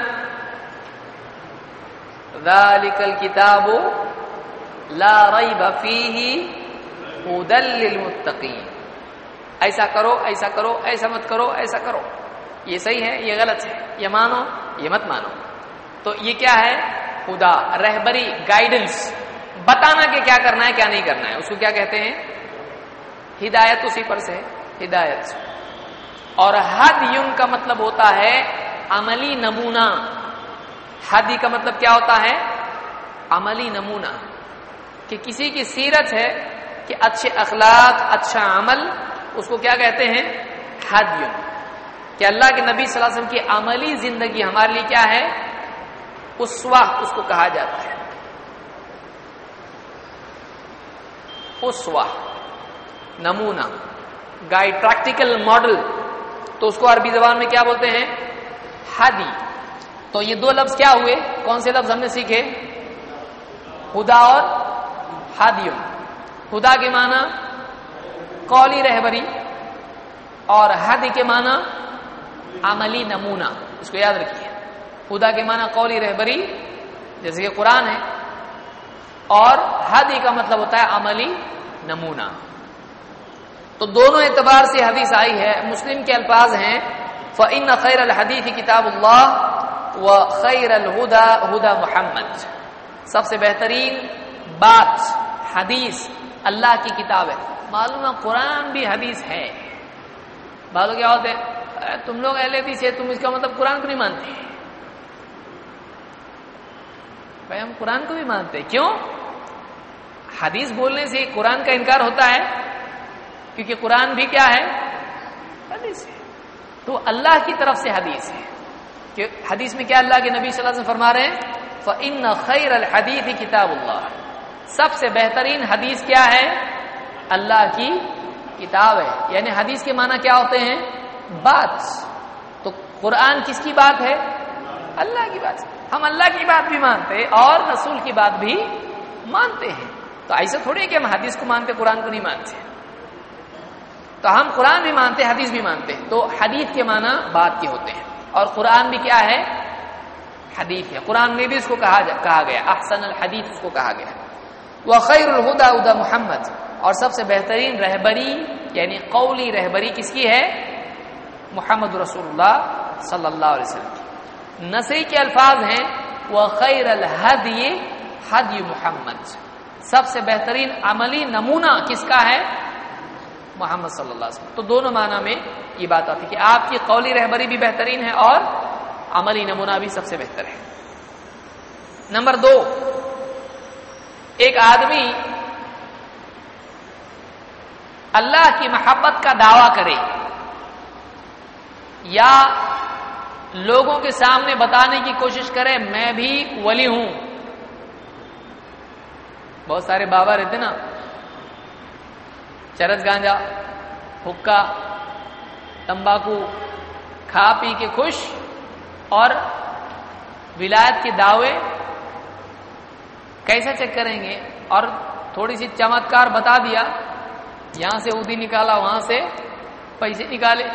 ذالک الکتاب لا ریب فیہ ھدی للمتقین. ایسا کرو، ایسا کرو، ایسا مت کرو، ایسا کرو، یہ صحیح ہے، یہ غلط ہے، یہ مانو، یہ مت مانو. تو یہ کیا ہے؟ خدا رہبری، گائیڈنس، بتانا کہ کیا کرنا ہے کیا نہیں کرنا ہے. اس کو کیا کہتے ہیں؟ ہدایت. اسی پر سے ہدایت. اور ہدیٌ کا مطلب ہوتا ہے عملی نمونہ. ہدی کا مطلب کیا ہوتا ہے؟ عملی نمونہ. کہ کسی کی سیرت ہے کہ اچھے اخلاق، اچھا عمل، اس کو کیا کہتے ہیں؟ ہدیٌ. کہ اللہ کے نبی صلی اللہ علیہ وسلم کی عملی زندگی ہمارے لیے کیا ہے؟ اسوہ اس کو کہا جاتا ہے. اسوہ نمونہ، گائیڈ، پریکٹیکل ماڈل. تو اس کو عربی زبان میں کیا بولتے ہیں؟ ہدی. تو یہ دو لفظ کیا ہوئے؟ کون سے لفظ ہم نے سیکھے؟ ہدا اور ہدیٌ. ہدا کے معنی قولی رہبری اور ہدی کے معنی عملی نمونہ. اس کو یاد رکھیے. ہدا کے معنی قولی رہبری جیسے کہ قرآن ہے، اور ہدی کا مطلب ہوتا ہے عملی نمونہ. تو دونوں اعتبار سے حدیث آئی ہے. مسلم کے الفاظ ہیں فَإِنَّ خَيْرَ الْحَدِيثِ كِتَابُ اللَّهِ وَخَيْرَ الْهُدَى هُدَى مُحَمَّدٍ. سب سے بہترین بات حدیث اللہ کی کتاب ہے. معلوم ہے قرآن بھی حدیث ہے. بعضوں کیا ہوتے ہیں، تم لوگ اہل حدیث ہے، تم اس کا مطلب قرآن کو نہیں مانتے. بھائی ہم قرآن کو بھی مانتے ہیں. کیوں؟ حدیث بولنے سے قرآن کا انکار ہوتا ہے، کیونکہ قرآن بھی کیا ہے؟ حدیث ہے. تو اللہ کی طرف سے حدیث ہے. کہ حدیث میں کیا اللہ کے نبی صلی اللہ علیہ وسلم فرما رہے ہیں؟ فَإِنَّ خَيْرَ الْحَدِيثِ كِتَابُ اللَّهِ. سب سے بہترین حدیث کیا ہے؟ اللہ کی کتاب ہے. یعنی حدیث کے معنی کیا ہوتے ہیں؟ بات. تو قرآن کس کی بات ہے؟ اللہ کی بات. ہم اللہ کی بات بھی مانتے اور رسول کی بات بھی مانتے ہیں. تو ایسا تھوڑی ہے کہ ہم حدیث کو مانتے قرآن کو نہیں مانتے. تو ہم قرآن بھی مانتے حدیث بھی مانتے. تو حدیث کے معنی بات کے ہوتے ہیں، اور قرآن بھی کیا ہے؟ حدیث ہے، قرآن میں بھی اس کو کہا گیا، احسن الحدیث اس کو کہا گیا۔ وخیر الہدی ہدی محمد، اور سب سے بہترین رہبری یعنی قولی رہبری کس کی ہے؟ محمد رسول اللہ صلی اللہ علیہ وسلم کی۔ نسائی کے الفاظ ہیں وخیر الہدی ہدی محمد، سب سے بہترین عملی نمونہ کس کا ہے؟ محمد صلی اللہ علیہ وسلم۔ تو دونوں معنی میں یہ بات آتی ہے کہ آپ کی قولی رہبری بھی بہترین ہے اور عملی نمونہ بھی سب سے بہتر ہے۔ نمبر 2، ایک آدمی اللہ کی محبت کا دعویٰ کرے یا لوگوں کے سامنے بتانے کی کوشش کرے میں بھی ولی ہوں۔ بہت سارے بابا رہتے نا، چرس گانجا، حکا، تمباکو کھا پی کے خوش اور ولایت کے دعوے کیسا چیک کریں گے؟ اور تھوڑی سی چمتکار بتا دیا، یہاں سے اودی نکالا، وہاں سے پیسے نکالے۔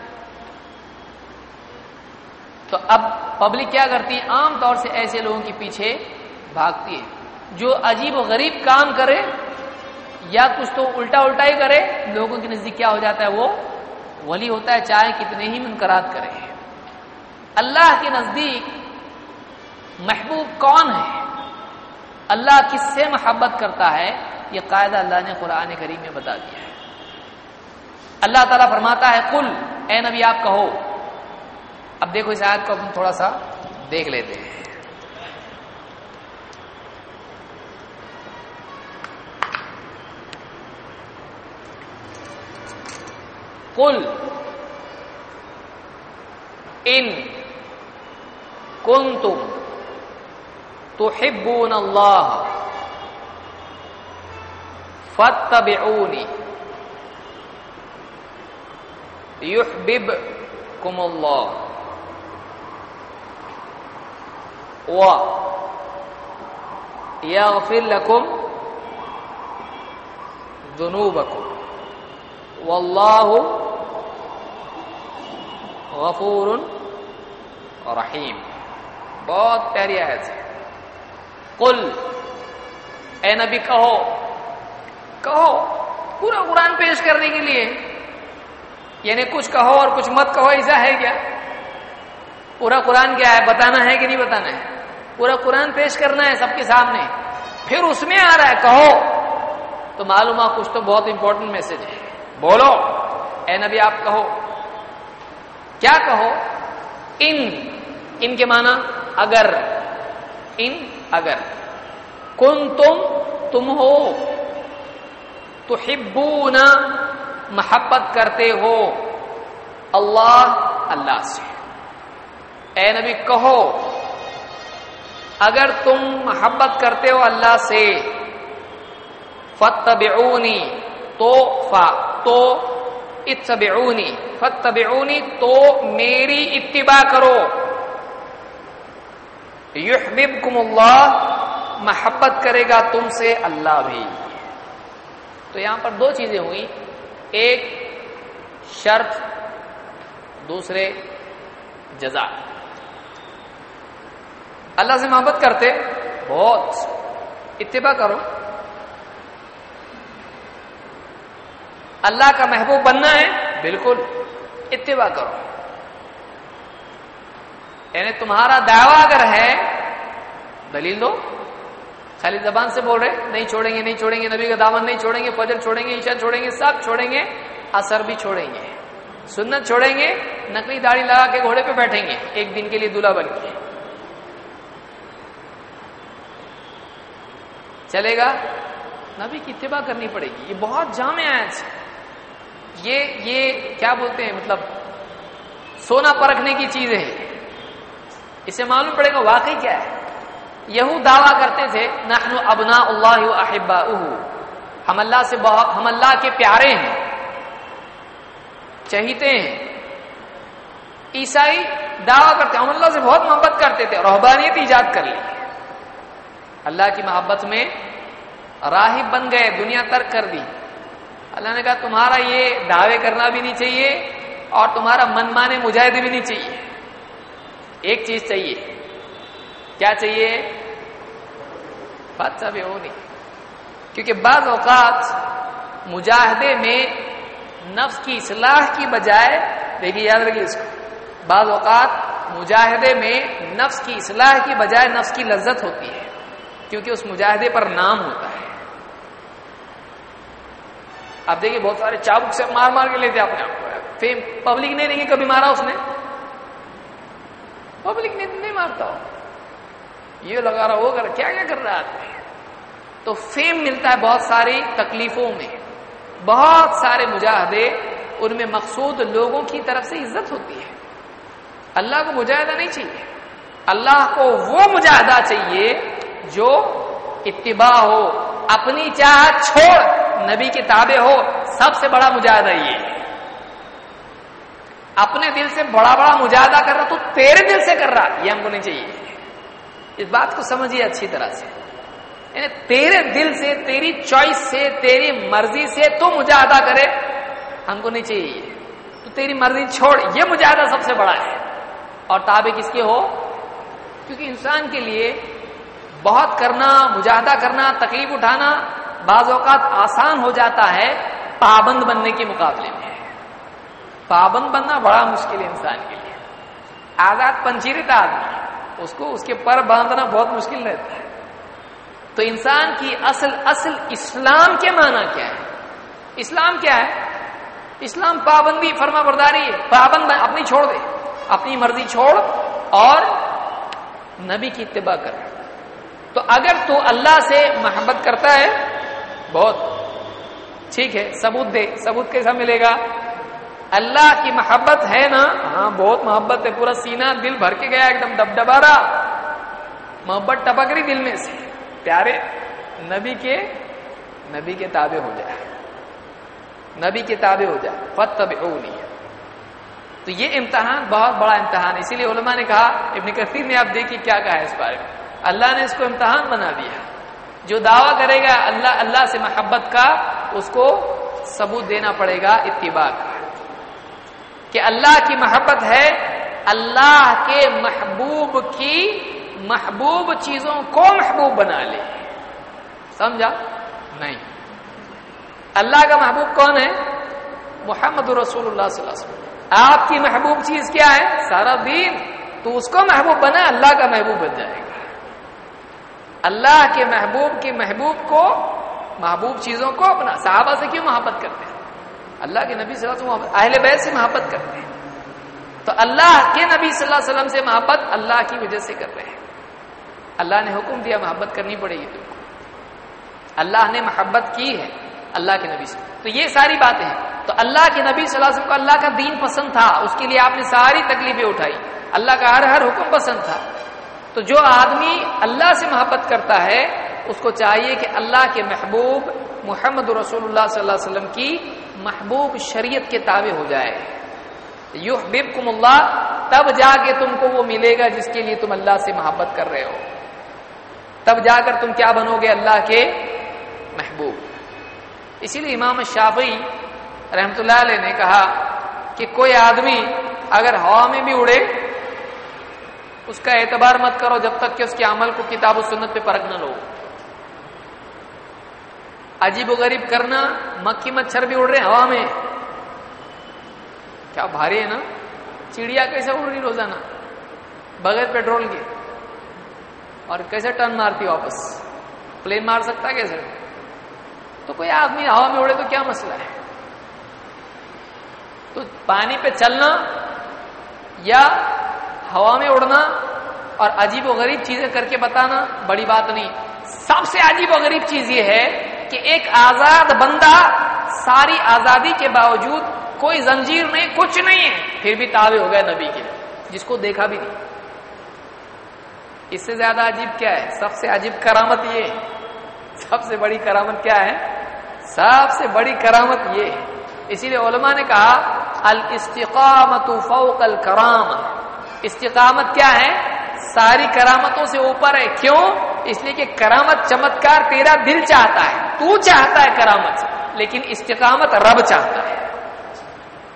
تو اب پبلک کیا کرتی ہے؟ عام طور سے ایسے لوگوں کے پیچھے بھاگتی ہے۔ جو عجیب و غریب کام کرے یا کچھ تو الٹا ہی کرے، لوگوں کے نزدیک کیا ہو جاتا ہے؟ وہ ولی ہوتا ہے، چاہے کتنے ہی منکرات کرے۔ اللہ کے نزدیک محبوب کون ہے؟ اللہ کس سے محبت کرتا ہے؟ یہ قاعدہ اللہ نے قرآن کریم میں بتا دیا ہے۔ اللہ تعالیٰ فرماتا ہے قل، اے نبی آپ کہو۔ اب دیکھو اس آیت کو ہم تھوڑا سا دیکھ لیتے ہیں۔ قل ان کنتم تحبون اللہ فاتبعونی یحببکم اللہ ویغفر لکم ذنوبکم واللہ غفور رحیم۔ بہت پیاری آیت ہے۔ قل، اے نبی کہو پورا قرآن پیش کرنے کے لیے، یعنی کچھ کہو اور کچھ مت کہو، ایسا ہے کیا؟ پورا قرآن کیا ہے؟ بتانا ہے کہ نہیں بتانا ہے؟ پورا قرآن پیش کرنا ہے سب کے سامنے، پھر اس میں آ رہا ہے کہو، تو معلوم ہے کچھ تو بہت امپورٹنٹ میسج ہے۔ بولو اے نبی آپ کہو۔ کیا کہو؟ ان کے معنی اگر، اگر تم ہو، تحبون محبت کرتے ہو، اللہ سے۔ اے نبی کہو اگر تم محبت کرتے ہو اللہ سے، فاتبعونی تو اتبعونی، فاتبعونی تو میری اتباع کرو، یحببکم اللہ محبت کرے گا تم سے اللہ بھی۔ تو یہاں پر دو چیزیں ہوئی، ایک شرط، دوسرے جزا۔ اللہ سے محبت کرتے بہت، اتباع کرو۔ اللہ کا محبوب بننا ہے، بالکل اتباع کرو۔ یعنی تمہارا دعویٰ اگر ہے دلیل دو، خالی زبان سے بول رہے نہیں چھوڑیں گے نبی کا دامن نہیں چھوڑیں گے، فجر چھوڑیں گے، عشاء چھوڑیں گے، سب چھوڑیں گے، عصر بھی چھوڑیں گے، سنت چھوڑیں گے، نقلی داڑھی لگا کے گھوڑے پہ بیٹھیں گے ایک دن کے لیے دلہا بن کے، چلے گا؟ نبی کی اتباع کرنی پڑے گی۔ یہ بہت جامع ہے، یہ کیا بولتے ہیں، مطلب سونا پرکھنے کی چیز ہے۔ اسے معلوم پڑے گا واقعی کیا ہے۔ یہود دعویٰ کرتے تھے نحن ابناء اللہ و احباؤہ، ہم اللہ کے پیارے ہیں، چہیتے ہیں۔ عیسائی دعویٰ کرتے ہم اللہ سے بہت محبت کرتے تھے، رہبانیت ایجاد کر لی، اللہ کی محبت میں راہب بن گئے، دنیا ترک کر دی۔ اللہ نے کہا تمہارا یہ دعوے کرنا بھی نہیں چاہیے اور تمہارا من مانے مجاہدے بھی نہیں چاہیے، ایک چیز چاہیے کیا چاہیے؟ بات سب ہو نہیں، کیونکہ بعض اوقات مجاہدے میں نفس کی اصلاح کی بجائے، دیکھیے یاد رکھیے اس کو، بعض اوقات مجاہدے میں نفس کی اصلاح کی بجائے نفس کی لذت ہوتی ہے، کیونکہ اس مجاہدے پر نام ہوتا ہے۔ آپ دیکھیے بہت سارے چابک سے مار مار کے لیتے اپنے آپ کو، فیم پبلک نے نہیں کبھی مارا، اس نے پبلک نے نہیں مارتا ہو، یہ لگا رہا وہ کر کیا کیا کر رہا آدمی، تو فیم ملتا ہے بہت ساری تکلیفوں میں۔ بہت سارے مجاہدے ان میں مقصود لوگوں کی طرف سے عزت ہوتی ہے، اللہ کو مجاہدہ نہیں چاہیے، اللہ کو وہ مجاہدہ چاہیے جو اتباع ہو، اپنی چاہت چھوڑ نبی کے تابع ہو۔ سب سے بڑا مجاہدہ یہ ہے، اپنے دل سے بڑا بڑا مجاہدہ کر رہا تو تیرے دل سے کر رہا، یہ ہم کو نہیں چاہیے۔ اس بات کو سمجھیے اچھی طرح سے، یعنی تیرے دل سے، تیری چوائس سے، تیری مرضی سے تو مجاہدہ کرے، ہم کو نہیں چاہیے۔ تو تیری مرضی چھوڑ، یہ مجاہدہ سب سے بڑا ہے۔ اور تابع کس کے ہو؟ کیونکہ انسان کے لیے بہت کرنا، مجاہدہ کرنا، تکلیف اٹھانا بعض اوقات آسان ہو جاتا ہے پابند بننے کے مقابلے میں۔ پابند بننا بڑا مشکل ہے انسان کے لیے۔ آزاد پنچھی رہتا آدمی، اس کو اس کے پر باندھنا بہت مشکل رہتا ہے۔ تو انسان کی اصل اسلام کے معنی کیا ہے؟ اسلام کیا ہے؟ اسلام پابندی، فرما برداری ہے۔ پابند اپنی چھوڑ دے، اپنی مرضی چھوڑ اور نبی کی اتباع کر۔ تو اگر تو اللہ سے محبت کرتا ہے، بہت ٹھیک ہے، ثبوت دے۔ ثبوت کیسا ملے گا؟ اللہ کی محبت ہے نا؟ ہاں بہت محبت ہے، پورا سینہ دل بھر کے گیا، ایک دم دبدبا رہا، محبت ٹپک رہی دل میں سے، پیارے نبی کے تابع ہو جائے، نبی کے تابع ہو جائے، فاتبعونی۔ تو یہ امتحان بہت بڑا امتحان، اسی لیے علماء نے کہا، ابن کثیر نے آپ دیکھیے کیا کہا ہے اس بارے میں، اللہ نے اس کو امتحان بنا دیا۔ جو دعویٰ کرے گا اللہ سے محبت کا، اس کو ثبوت دینا پڑے گا اتباع کا، کہ اللہ کی محبت ہے، اللہ کے محبوب کی محبوب چیزوں کو محبوب بنا لے۔ سمجھا؟ نہیں، اللہ کا محبوب کون ہے؟ محمد رسول اللہ صلی اللہ علیہ وسلم۔ آپ کی محبوب چیز کیا ہے؟ سارا دین۔ تو اس کو محبوب بنا، اللہ کا محبوب بن جائے گا۔ اللہ کے محبوب کے محبوب کو، محبوب چیزوں کو اپنا۔ صحابہ سے کیوں محبت کرتے ہیں؟ اللہ کے نبی صلی اللہ علیہ وسلم، اہل بیت سے محبت کرتے ہیں۔ تو اللہ کے نبی صلی اللہ علیہ وسلم سے محبت اللہ کی وجہ سے کر رہے ہیں۔ اللہ نے حکم دیا محبت کرنی پڑے گی تم کو، اللہ نے محبت کی ہے اللہ کے نبی سے۔ تو یہ ساری باتیں ہیں۔ تو اللہ کے نبی صلی اللہ علیہ وسلم کو اللہ کا دین پسند تھا، اس کے لیے آپ نے ساری تکلیفیں اٹھائی، اللہ کا ہر حکم پسند تھا۔ تو جو آدمی اللہ سے محبت کرتا ہے، اس کو چاہیے کہ اللہ کے محبوب محمد رسول اللہ صلی اللہ علیہ وسلم کی محبوب شریعت کے تابع ہو جائے۔ یحببکم اللہ، تب جا کے تم کو وہ ملے گا جس کے لیے تم اللہ سے محبت کر رہے ہو، تب جا کر تم کیا بنو گے؟ اللہ کے محبوب۔ اسی لیے امام شافعی رحمۃ اللہ علیہ نے کہا کہ کوئی آدمی اگر ہوا میں بھی اڑے، اس کا اعتبار مت کرو جب تک کہ اس کے عمل کو کتاب و سنت پہ پرکھ نہ لو۔ عجیب و غریب کرنا، مکھی مچھر بھی اڑ رہے ہوا میں، کیا بھاری ہے نا؟ چڑیا کیسے اڑ رہی روزانہ بغیر پیٹرول کے، اور کیسے ٹرن مارتی واپس؟ پلین مار سکتا ہے کیسے؟ تو کوئی آدمی ہوا میں اڑے تو کیا مسئلہ ہے؟ تو پانی پہ چلنا یا ہوا میں اڑنا اور عجیب و غریب چیزیں کر کے بتانا بڑی بات نہیں۔ سب سے عجیب و غریب چیز یہ ہے کہ ایک آزاد بندہ ساری آزادی کے باوجود، کوئی زنجیر نہیں، کچھ نہیں ہے، پھر بھی تابع ہو گیا نبی کے، جس کو دیکھا بھی نہیں۔ اس سے زیادہ عجیب کیا ہے؟ سب سے عجیب کرامت یہ ہے، سب سے بڑی کرامت کیا ہے؟ سب سے بڑی کرامت یہ ہے۔ اسی لیے علماء نے کہا الاستقامت فوق الکرامہ، استقامت کیا ہے؟ ساری کرامتوں سے اوپر ہے۔ کیوں؟ اس لیے کہ کرامت، چمتکار تیرا دل چاہتا ہے، تو چاہتا ہے کرامت، لیکن استقامت رب چاہتا ہے۔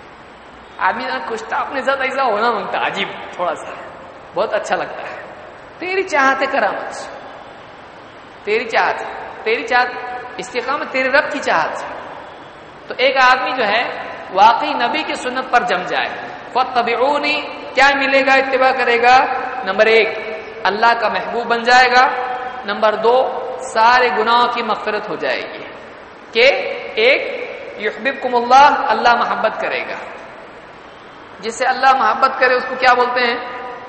آدمی کچھ تو اپنے ساتھ ایسا ہونا مانگتا، عجیب، تھوڑا سا بہت اچھا لگتا ہے، تیری چاہت ہے کرامت، تیری چاہت، تیری چاہت استقامت تیرے رب کی چاہت ہے. تو ایک آدمی جو ہے واقعی نبی کی سنت پر جم جائے، فاتبعونی، کیا ملے گا اتباع کرے گا؟ نمبر 1 اللہ کا محبوب بن جائے گا، نمبر 2 سارے گناہوں کی مغفرت ہو جائے گی. کہ ایک یحببکم اللہ، اللہ محبت کرے گا. جس سے اللہ محبت کرے اس کو کیا بولتے ہیں؟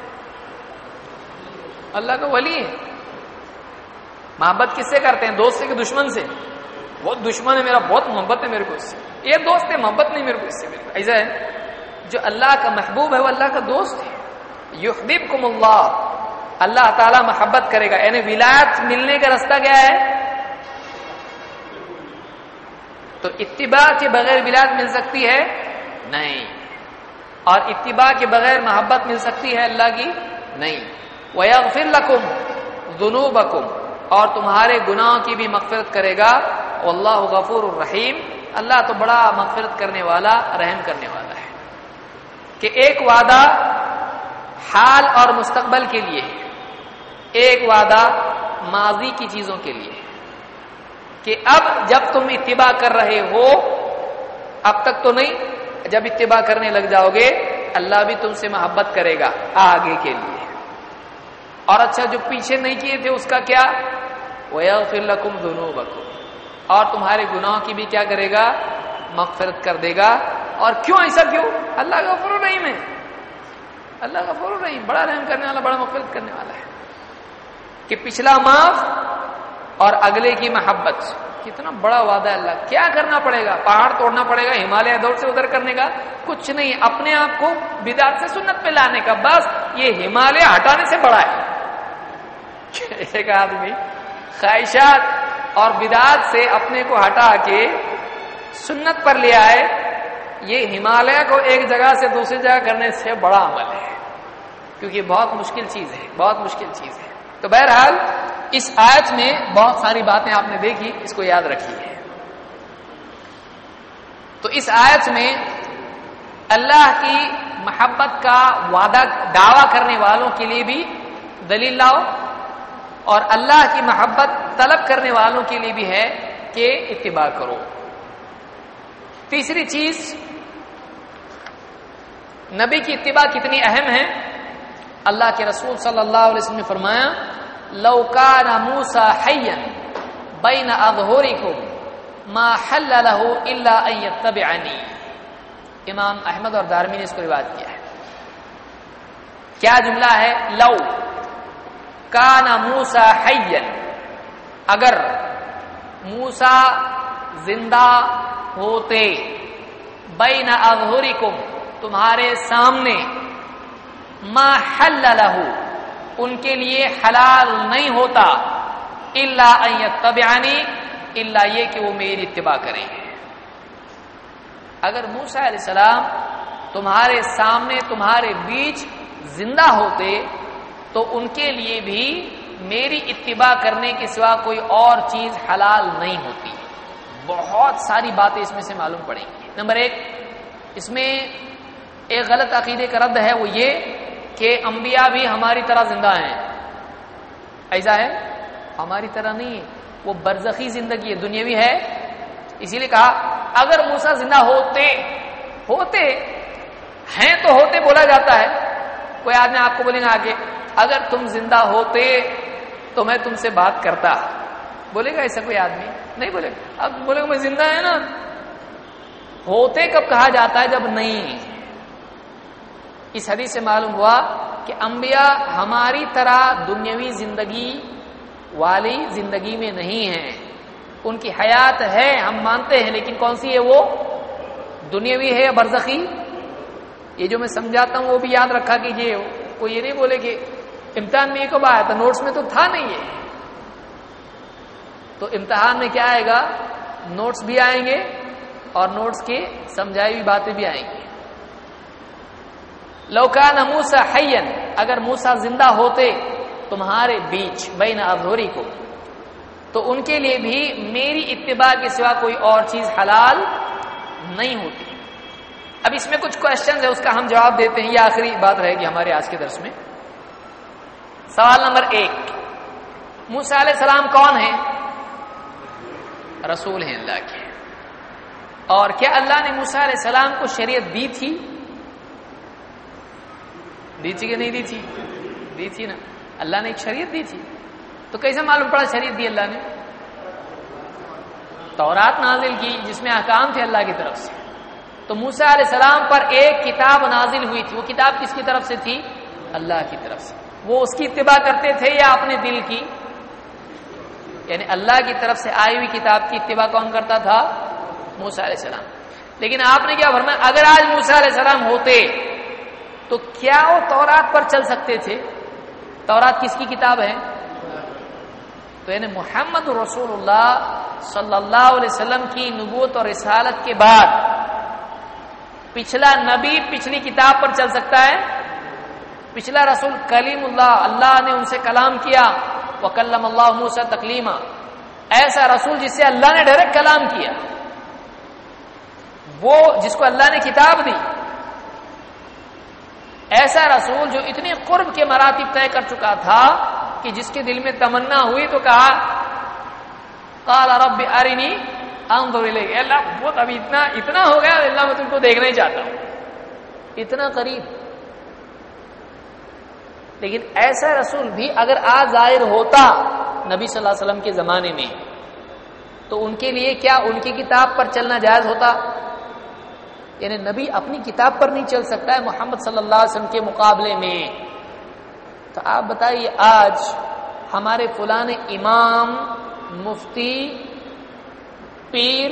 اللہ کا ولی ہے. محبت کس سے کرتے ہیں؟ دوست سے کہ دشمن سے؟ بہت دشمن ہے میرا، بہت محبت ہے میرے کو اس سے. یہ دوست ہے، محبت نہیں میرے کو اس سے. میرے کو ایسا ہے. جو اللہ کا محبوب ہے وہ اللہ کا دوست ہے. یحببکم اللہ، اللہ تعالی محبت کرے گا. یعنی ولایت ملنے کا راستہ کیا ہے؟ تو اتباع کے بغیر ولایت مل سکتی ہے؟ نہیں. اور اتباع کے بغیر محبت مل سکتی ہے اللہ کی؟ نہیں. وَيَغْفِرْ لَكُمْ ذُنُوبَكُمْ، اور تمہارے گناہوں کی بھی مغفرت کرے گا. واللہ غفور الرحیم، اللہ تو بڑا مغفرت کرنے والا، رحم کرنے والا ہے. کہ ایک وعدہ حال اور مستقبل کے لیے، ایک وعدہ ماضی کی چیزوں کے لیے، کہ اب جب تم اتباع کر رہے ہو، اب تک تو نہیں، جب اتباع کرنے لگ جاؤ گے اللہ بھی تم سے محبت کرے گا آگے کے لیے. اور اچھا جو پیچھے نہیں کیے تھے اس کا کیا؟ وَيَغْفِرْ لَكُمْ ذُنُوبَكُمْ، اور تمہارے گناہوں کی بھی کیا کرے گا؟ مغفرت کر دے گا. اور کیوں ایسا کیوں؟ اللہ غفور الرحیم ہے. اللہ غفور الرحیم، بڑا رحم کرنے والا، بڑا مغفرت کرنے والا ہے. کہ پچھلا معاف اور اگلے کی محبت، کتنا بڑا وعدہ ہے اللہ. کیا کرنا پڑے گا؟ پہاڑ توڑنا پڑے گا، ہمالیہ ادھر سے ادھر کرنے کا کچھ نہیں، اپنے آپ کو بدعت سے سنت پہ لانے کا. بس یہ ہمالیہ ہٹانے سے بڑا ہے. ایک آدمی خواہشات اور بدعت سے اپنے کو ہٹا کے سنت پر لے آئے، یہ ہمالیہ کو ایک جگہ سے دوسری جگہ کرنے سے بڑا عمل ہے. کیونکہ بہت مشکل چیز ہے، بہت مشکل چیز ہے. تو بہرحال اس آیت میں بہت ساری باتیں آپ نے دیکھی، اس کو یاد رکھیے. تو اس آیت میں اللہ کی محبت کا وعدہ دعویٰ کرنے والوں کے لیے بھی دلیل لاؤ، اور اللہ کی محبت طلب کرنے والوں کے لیے بھی ہے کہ اتباع کرو. تیسری چیز، نبی کی اتباع کتنی اہم ہے. اللہ کے رسول صلی اللہ علیہ وسلم نے فرمایا لو کان موسیٰ حیا بین اظہرکم ما حل له الا ان یتبعنی. امام احمد اور دارمی نے اس کو روایت کیا ہے. کیا جملہ ہے؟ لو کان موسیٰ حیا، اگر موسیٰ زندہ ہوتے، بین اظہرکم تمہارے سامنے، ما حل له ان کے لیے حلال نہیں ہوتا، الا ان یتبعنی الا یہ کہ وہ میری اتباع کریں. اگر موسیٰ علیہ السلام تمہارے سامنے، تمہارے بیچ زندہ ہوتے تو ان کے لیے بھی میری اتباع کرنے کے سوا کوئی اور چیز حلال نہیں ہوتی. بہت ساری باتیں اس میں سے معلوم پڑیں گی. نمبر 1، اس میں ایک غلط عقیدے کا رد ہے، وہ یہ کہ انبیاء بھی ہماری طرح زندہ ہیں. ایسا ہے؟ ہماری طرح نہیں ہے، وہ برزخی زندگی ہے، دنیاوی ہے. اسی لیے کہا اگر موسیٰ زندہ ہوتے ہیں تو ہوتے بولا جاتا ہے. کوئی آدمی آپ کو بولیں گا آگے اگر تم زندہ ہوتے تو میں تم سے بات کرتا، بولے گا ایسا کوئی آدمی؟ نہیں بولے گا. اب بولے گا میں زندہ ہے نا. ہوتے کب کہا جاتا ہے؟ جب نہیں. اس حدیث سے معلوم ہوا کہ انبیاء ہماری طرح دنیاوی زندگی والی زندگی میں نہیں ہیں. ان کی حیات ہے، ہم مانتے ہیں، لیکن کون سی ہے؟ وہ دنیاوی ہے یا برزخی؟ یہ جو میں سمجھاتا ہوں وہ بھی یاد رکھا کیجیے. کوئی یہ نہیں بولے کہ امتحان میں یہ کب آیا تھا، نوٹس میں تو تھا نہیں ہے. تو امتحان میں کیا آئے گا؟ نوٹس بھی آئیں گے اور نوٹس کی سمجھائی ہوئی باتیں بھی آئیں گی. لو کان موسیٰ حیا، اگر موسیٰ زندہ ہوتے تمہارے بیچ، بین اظہرکم، تو ان کے لیے بھی میری اتباع کے سوا کوئی اور چیز حلال نہیں ہوتی. اب اس میں کچھ کوشچنز ہے، اس کا ہم جواب دیتے ہیں. یہ آخری بات رہے گی ہمارے آج کے درس میں. سوال نمبر 1، موسیٰ علیہ السلام کون ہیں؟ رسول ہیں اللہ کے. اور کیا اللہ نے موسیٰ علیہ السلام کو شریعت دی تھی؟ دی تھی کہ نہیں دی تھی؟ دی تھی نا. اللہ نے ایک شریعت دی تھی. تو کیسے معلوم پڑا شریعت دی اللہ نے؟ تورات نازل کی جس میں احکام تھے اللہ کی طرف سے. تو موسیٰ علیہ السلام پر ایک کتاب نازل ہوئی تھی. وہ کتاب کس کی طرف سے تھی؟ اللہ کی طرف سے. وہ اس کی اتباع کرتے تھے یا اپنے دل کی؟ یعنی اللہ کی طرف سے آئی ہوئی کتاب کی اتباع کون کرتا تھا؟ موسیٰ علیہ السلام. لیکن آپ نے کیا فرمایا؟ اگر آج موسیٰ علیہ السلام ہوتے تو کیا وہ تورات پر چل سکتے تھے؟ تورات کس کی کتاب ہے؟ تو یعنی محمد رسول اللہ صلی اللہ علیہ وسلم کی نبوت اور رسالت کے بعد پچھلا نبی پچھلی کتاب پر چل سکتا ہے؟ پچھلا رسول کلیم اللہ، اللہ نے ان سے کلام کیا، وکلم اللہ موسیٰ تکلیما، ایسا رسول جس سے اللہ نے ڈائریکٹ کلام کیا، وہ جس کو اللہ نے کتاب دی، ایسا رسول جو اتنی قرب کے مراتب طے کر چکا تھا کہ جس کے دل میں تمنا ہوئی تو کہا قال رب ارنی انظر الیک، اللہ بہت ابھی اتنا ہو گیا اللہ میں تم کو دیکھنا ہی چاہتا ہوں، اتنا قریب. لیکن ایسا رسول بھی اگر آج ظاہر ہوتا نبی صلی اللہ علیہ وسلم کے زمانے میں تو ان کے لیے کیا ان کی کتاب پر چلنا جائز ہوتا؟ یعنی نبی اپنی کتاب پر نہیں چل سکتا ہے محمد صلی اللہ علیہ وسلم کے مقابلے میں. تو آپ بتائیے آج ہمارے فلاں امام، مفتی، پیر،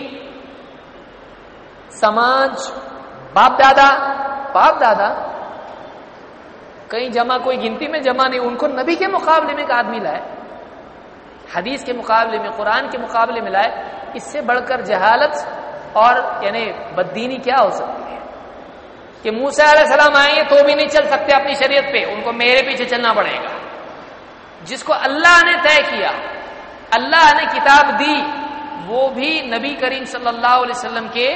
سماج، باپ دادا کہیں جمع، کوئی گنتی میں جمع نہیں، ان کو نبی کے مقابلے میں ایک آدمی لائے، حدیث کے مقابلے میں، قرآن کے مقابلے میں لائے. اس سے بڑھ کر جہالت اور یعنی بددینی کیا ہو سکتی ہے کہ موسیٰ علیہ السلام آئیں گے تو بھی نہیں چل سکتے اپنی شریعت پہ، ان کو میرے پیچھے چلنا پڑے گا. جس کو اللہ نے طے کیا، اللہ نے کتاب دی، وہ بھی نبی کریم صلی اللہ علیہ وسلم کے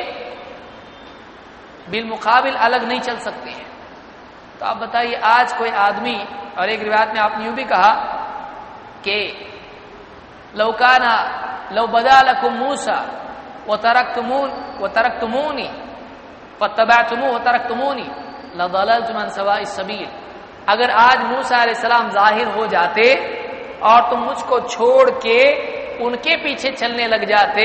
بالمقابل الگ نہیں چل سکتے ہیں. تو آپ بتائیے آج کوئی آدمی، اور ایک روایت میں آپ نے یوں بھی کہا کہ لو بدا لکم موسیٰ وترکتمونی فاتبعتموہ وترکتمونی لضللتم عن سواء السبیل، اگر آج موسیٰ علیہ السلام ظاہر ہو جاتے اور تم مجھ کو چھوڑ کے ان کے پیچھے چلنے لگ جاتے،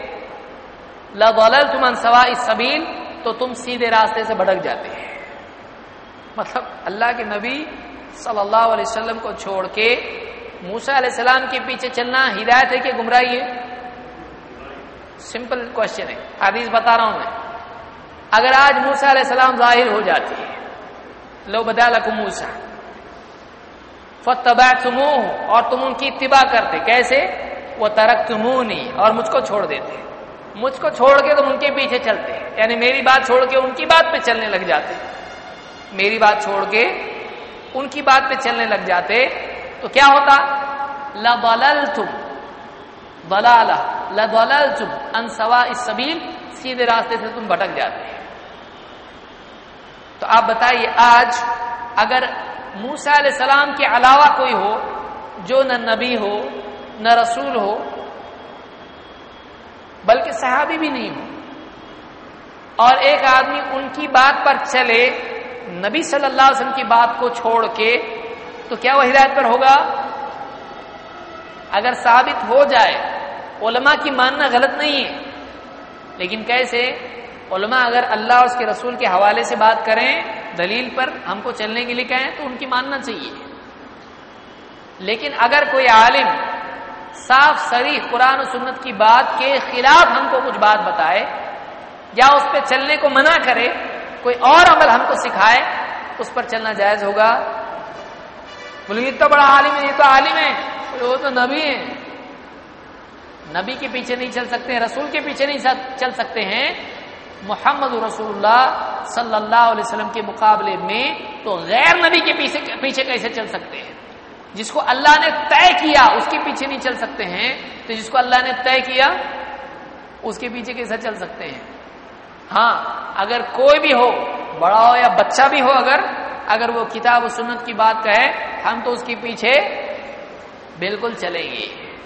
لضللتم عن سواء السبیل، تو تم سیدھے راستے سے بھٹک جاتے ہیں. مطلب اللہ کے نبی صلی اللہ علیہ وسلم کو چھوڑ کے موسیٰ علیہ السلام کے پیچھے چلنا ہدایت ہے کہ گمراہی ہے؟ سمپل کوشچن ہے، حدیث بتا رہا ہوں میں. اگر آج موسیٰ علیہ السلام ظاہر ہو جاتے ہیں، لو بدا لکم موسیٰ فاتبعتموہ، اور تم ان کی اتباع کرتے، کیسے؟ وترکتمونی، اور مجھ کو چھوڑ دیتے، مجھ کو چھوڑ کے تم ان کے پیچھے چلتے، یعنی میری بات چھوڑ کے ان کی بات پہ چلنے لگ جاتے، میری بات چھوڑ کے ان کی بات پہ چلنے لگ جاتے، تو کیا ہوتا؟ لضللتم عن سواء السبیل، سیدھے راستے سے تم بھٹک جاتے ہیں. تو آپ بتائیے آج اگر موسیٰ علیہ السلام کے علاوہ کوئی ہو جو نہ نبی ہو نہ رسول ہو بلکہ صحابی بھی نہیں ہو، اور ایک آدمی ان کی بات پر چلے نبی صلی اللہ علیہ وسلم کی بات کو چھوڑ کے، تو کیا وہ ہدایت پر ہوگا؟ اگر ثابت ہو جائے، علماء کی ماننا غلط نہیں ہے، لیکن کیسے؟ علماء اگر اللہ اور اس کے رسول کے حوالے سے بات کریں، دلیل پر ہم کو چلنے کے لیے کہیں تو ان کی ماننا چاہیے. لیکن اگر کوئی عالم صاف صریح قرآن و سنت کی بات کے خلاف ہم کو کچھ بات بتائے یا اس پہ چلنے کو منع کرے، کوئی اور عمل ہم کو سکھائے، اس پر چلنا جائز ہوگا؟ بولے اتنا بڑا عالم ہے، یہ تو عالم ہے، وہ تو نبی ہے. نبی کے پیچھے نہیں چل سکتے ہیں، رسول کے پیچھے نہیں چل سکتے ہیں، محمد رسول اللہ صلی اللہ علیہ وسلم کے مقابلے میں تو غیر نبی کے پیچھے کیسے چل سکتے ہیں؟ جس کو اللہ نے طے کیا اس کے پیچھے نہیں چل سکتے ہیں، تو جس کو اللہ نے طے کیا اس کے پیچھے کیسے چل سکتے ہیں؟ ہاں، اگر کوئی بھی ہو، بڑا ہو یا بچہ بھی ہو، اگر اگر وہ کتاب و سنت کی بات کہے ہم تو اس کے پیچھے بالکل چلیں گے.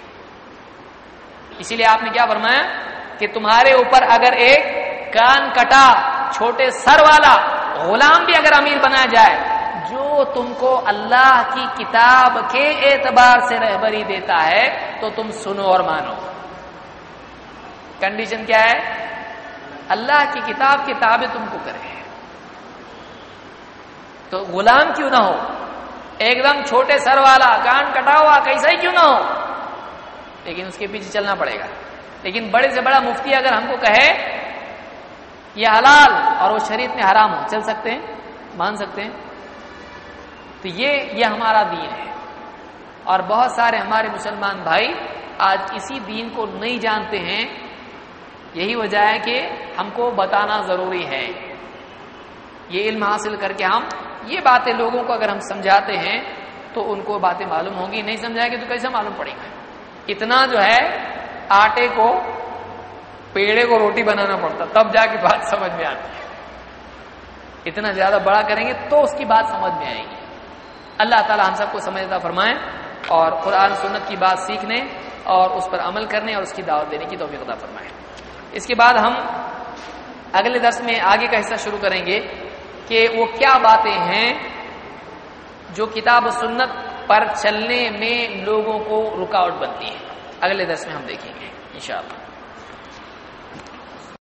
اسی لیے آپ نے کیا فرمایا کہ تمہارے اوپر اگر ایک کان کٹا چھوٹے سر والا غلام بھی اگر امیر بنا جائے جو تم کو اللہ کی کتاب کے اعتبار سے رہبری دیتا ہے تو تم سنو اور مانو. کنڈیشن کیا ہے؟ اللہ کی کتاب کے تابع تم کو کرے. تو غلام کیوں نہ ہو، ایک دم چھوٹے سر والا کان کٹا ہوا کیسا ہی کیوں نہ ہو، لیکن اس کے پیچھے چلنا پڑے گا. لیکن بڑے سے بڑا مفتی اگر ہم کو کہے یہ حلال اور وہ شریعت میں حرام ہو، چل سکتے ہیں، مان سکتے ہیں. تو یہ ہمارا دین ہے. اور بہت سارے ہمارے مسلمان بھائی آج اسی دین کو نہیں جانتے ہیں. یہی وجہ ہے کہ ہم کو بتانا ضروری ہے. یہ علم حاصل کر کے ہم یہ باتیں لوگوں کو اگر ہم سمجھاتے ہیں تو ان کو باتیں معلوم ہوں گی. نہیں سمجھائے گے تو کیسے معلوم پڑے گا؟ اتنا جو ہے آٹے کو پیڑے کو روٹی بنانا پڑتا تب جا کے بات سمجھ میں آتی ہے. اتنا زیادہ بڑا کریں گے تو اس کی بات سمجھ میں آئے گی. اللہ تعالی ہم سب کو سمجھدار فرمائے اور قرآن سنت کی بات سیکھنے اور اس پر عمل کرنے اور اس کی دعوت دینے کی توفیق عطا فرمائے. اس کے بعد ہم اگلے درس میں آگے کا حصہ شروع کریں گے کہ وہ کیا باتیں ہیں جو کتاب و سنت پر چلنے میں لوگوں کو رکاوٹ بنتی ہیں. اگلے درس میں ہم دیکھیں گے انشاءاللہ.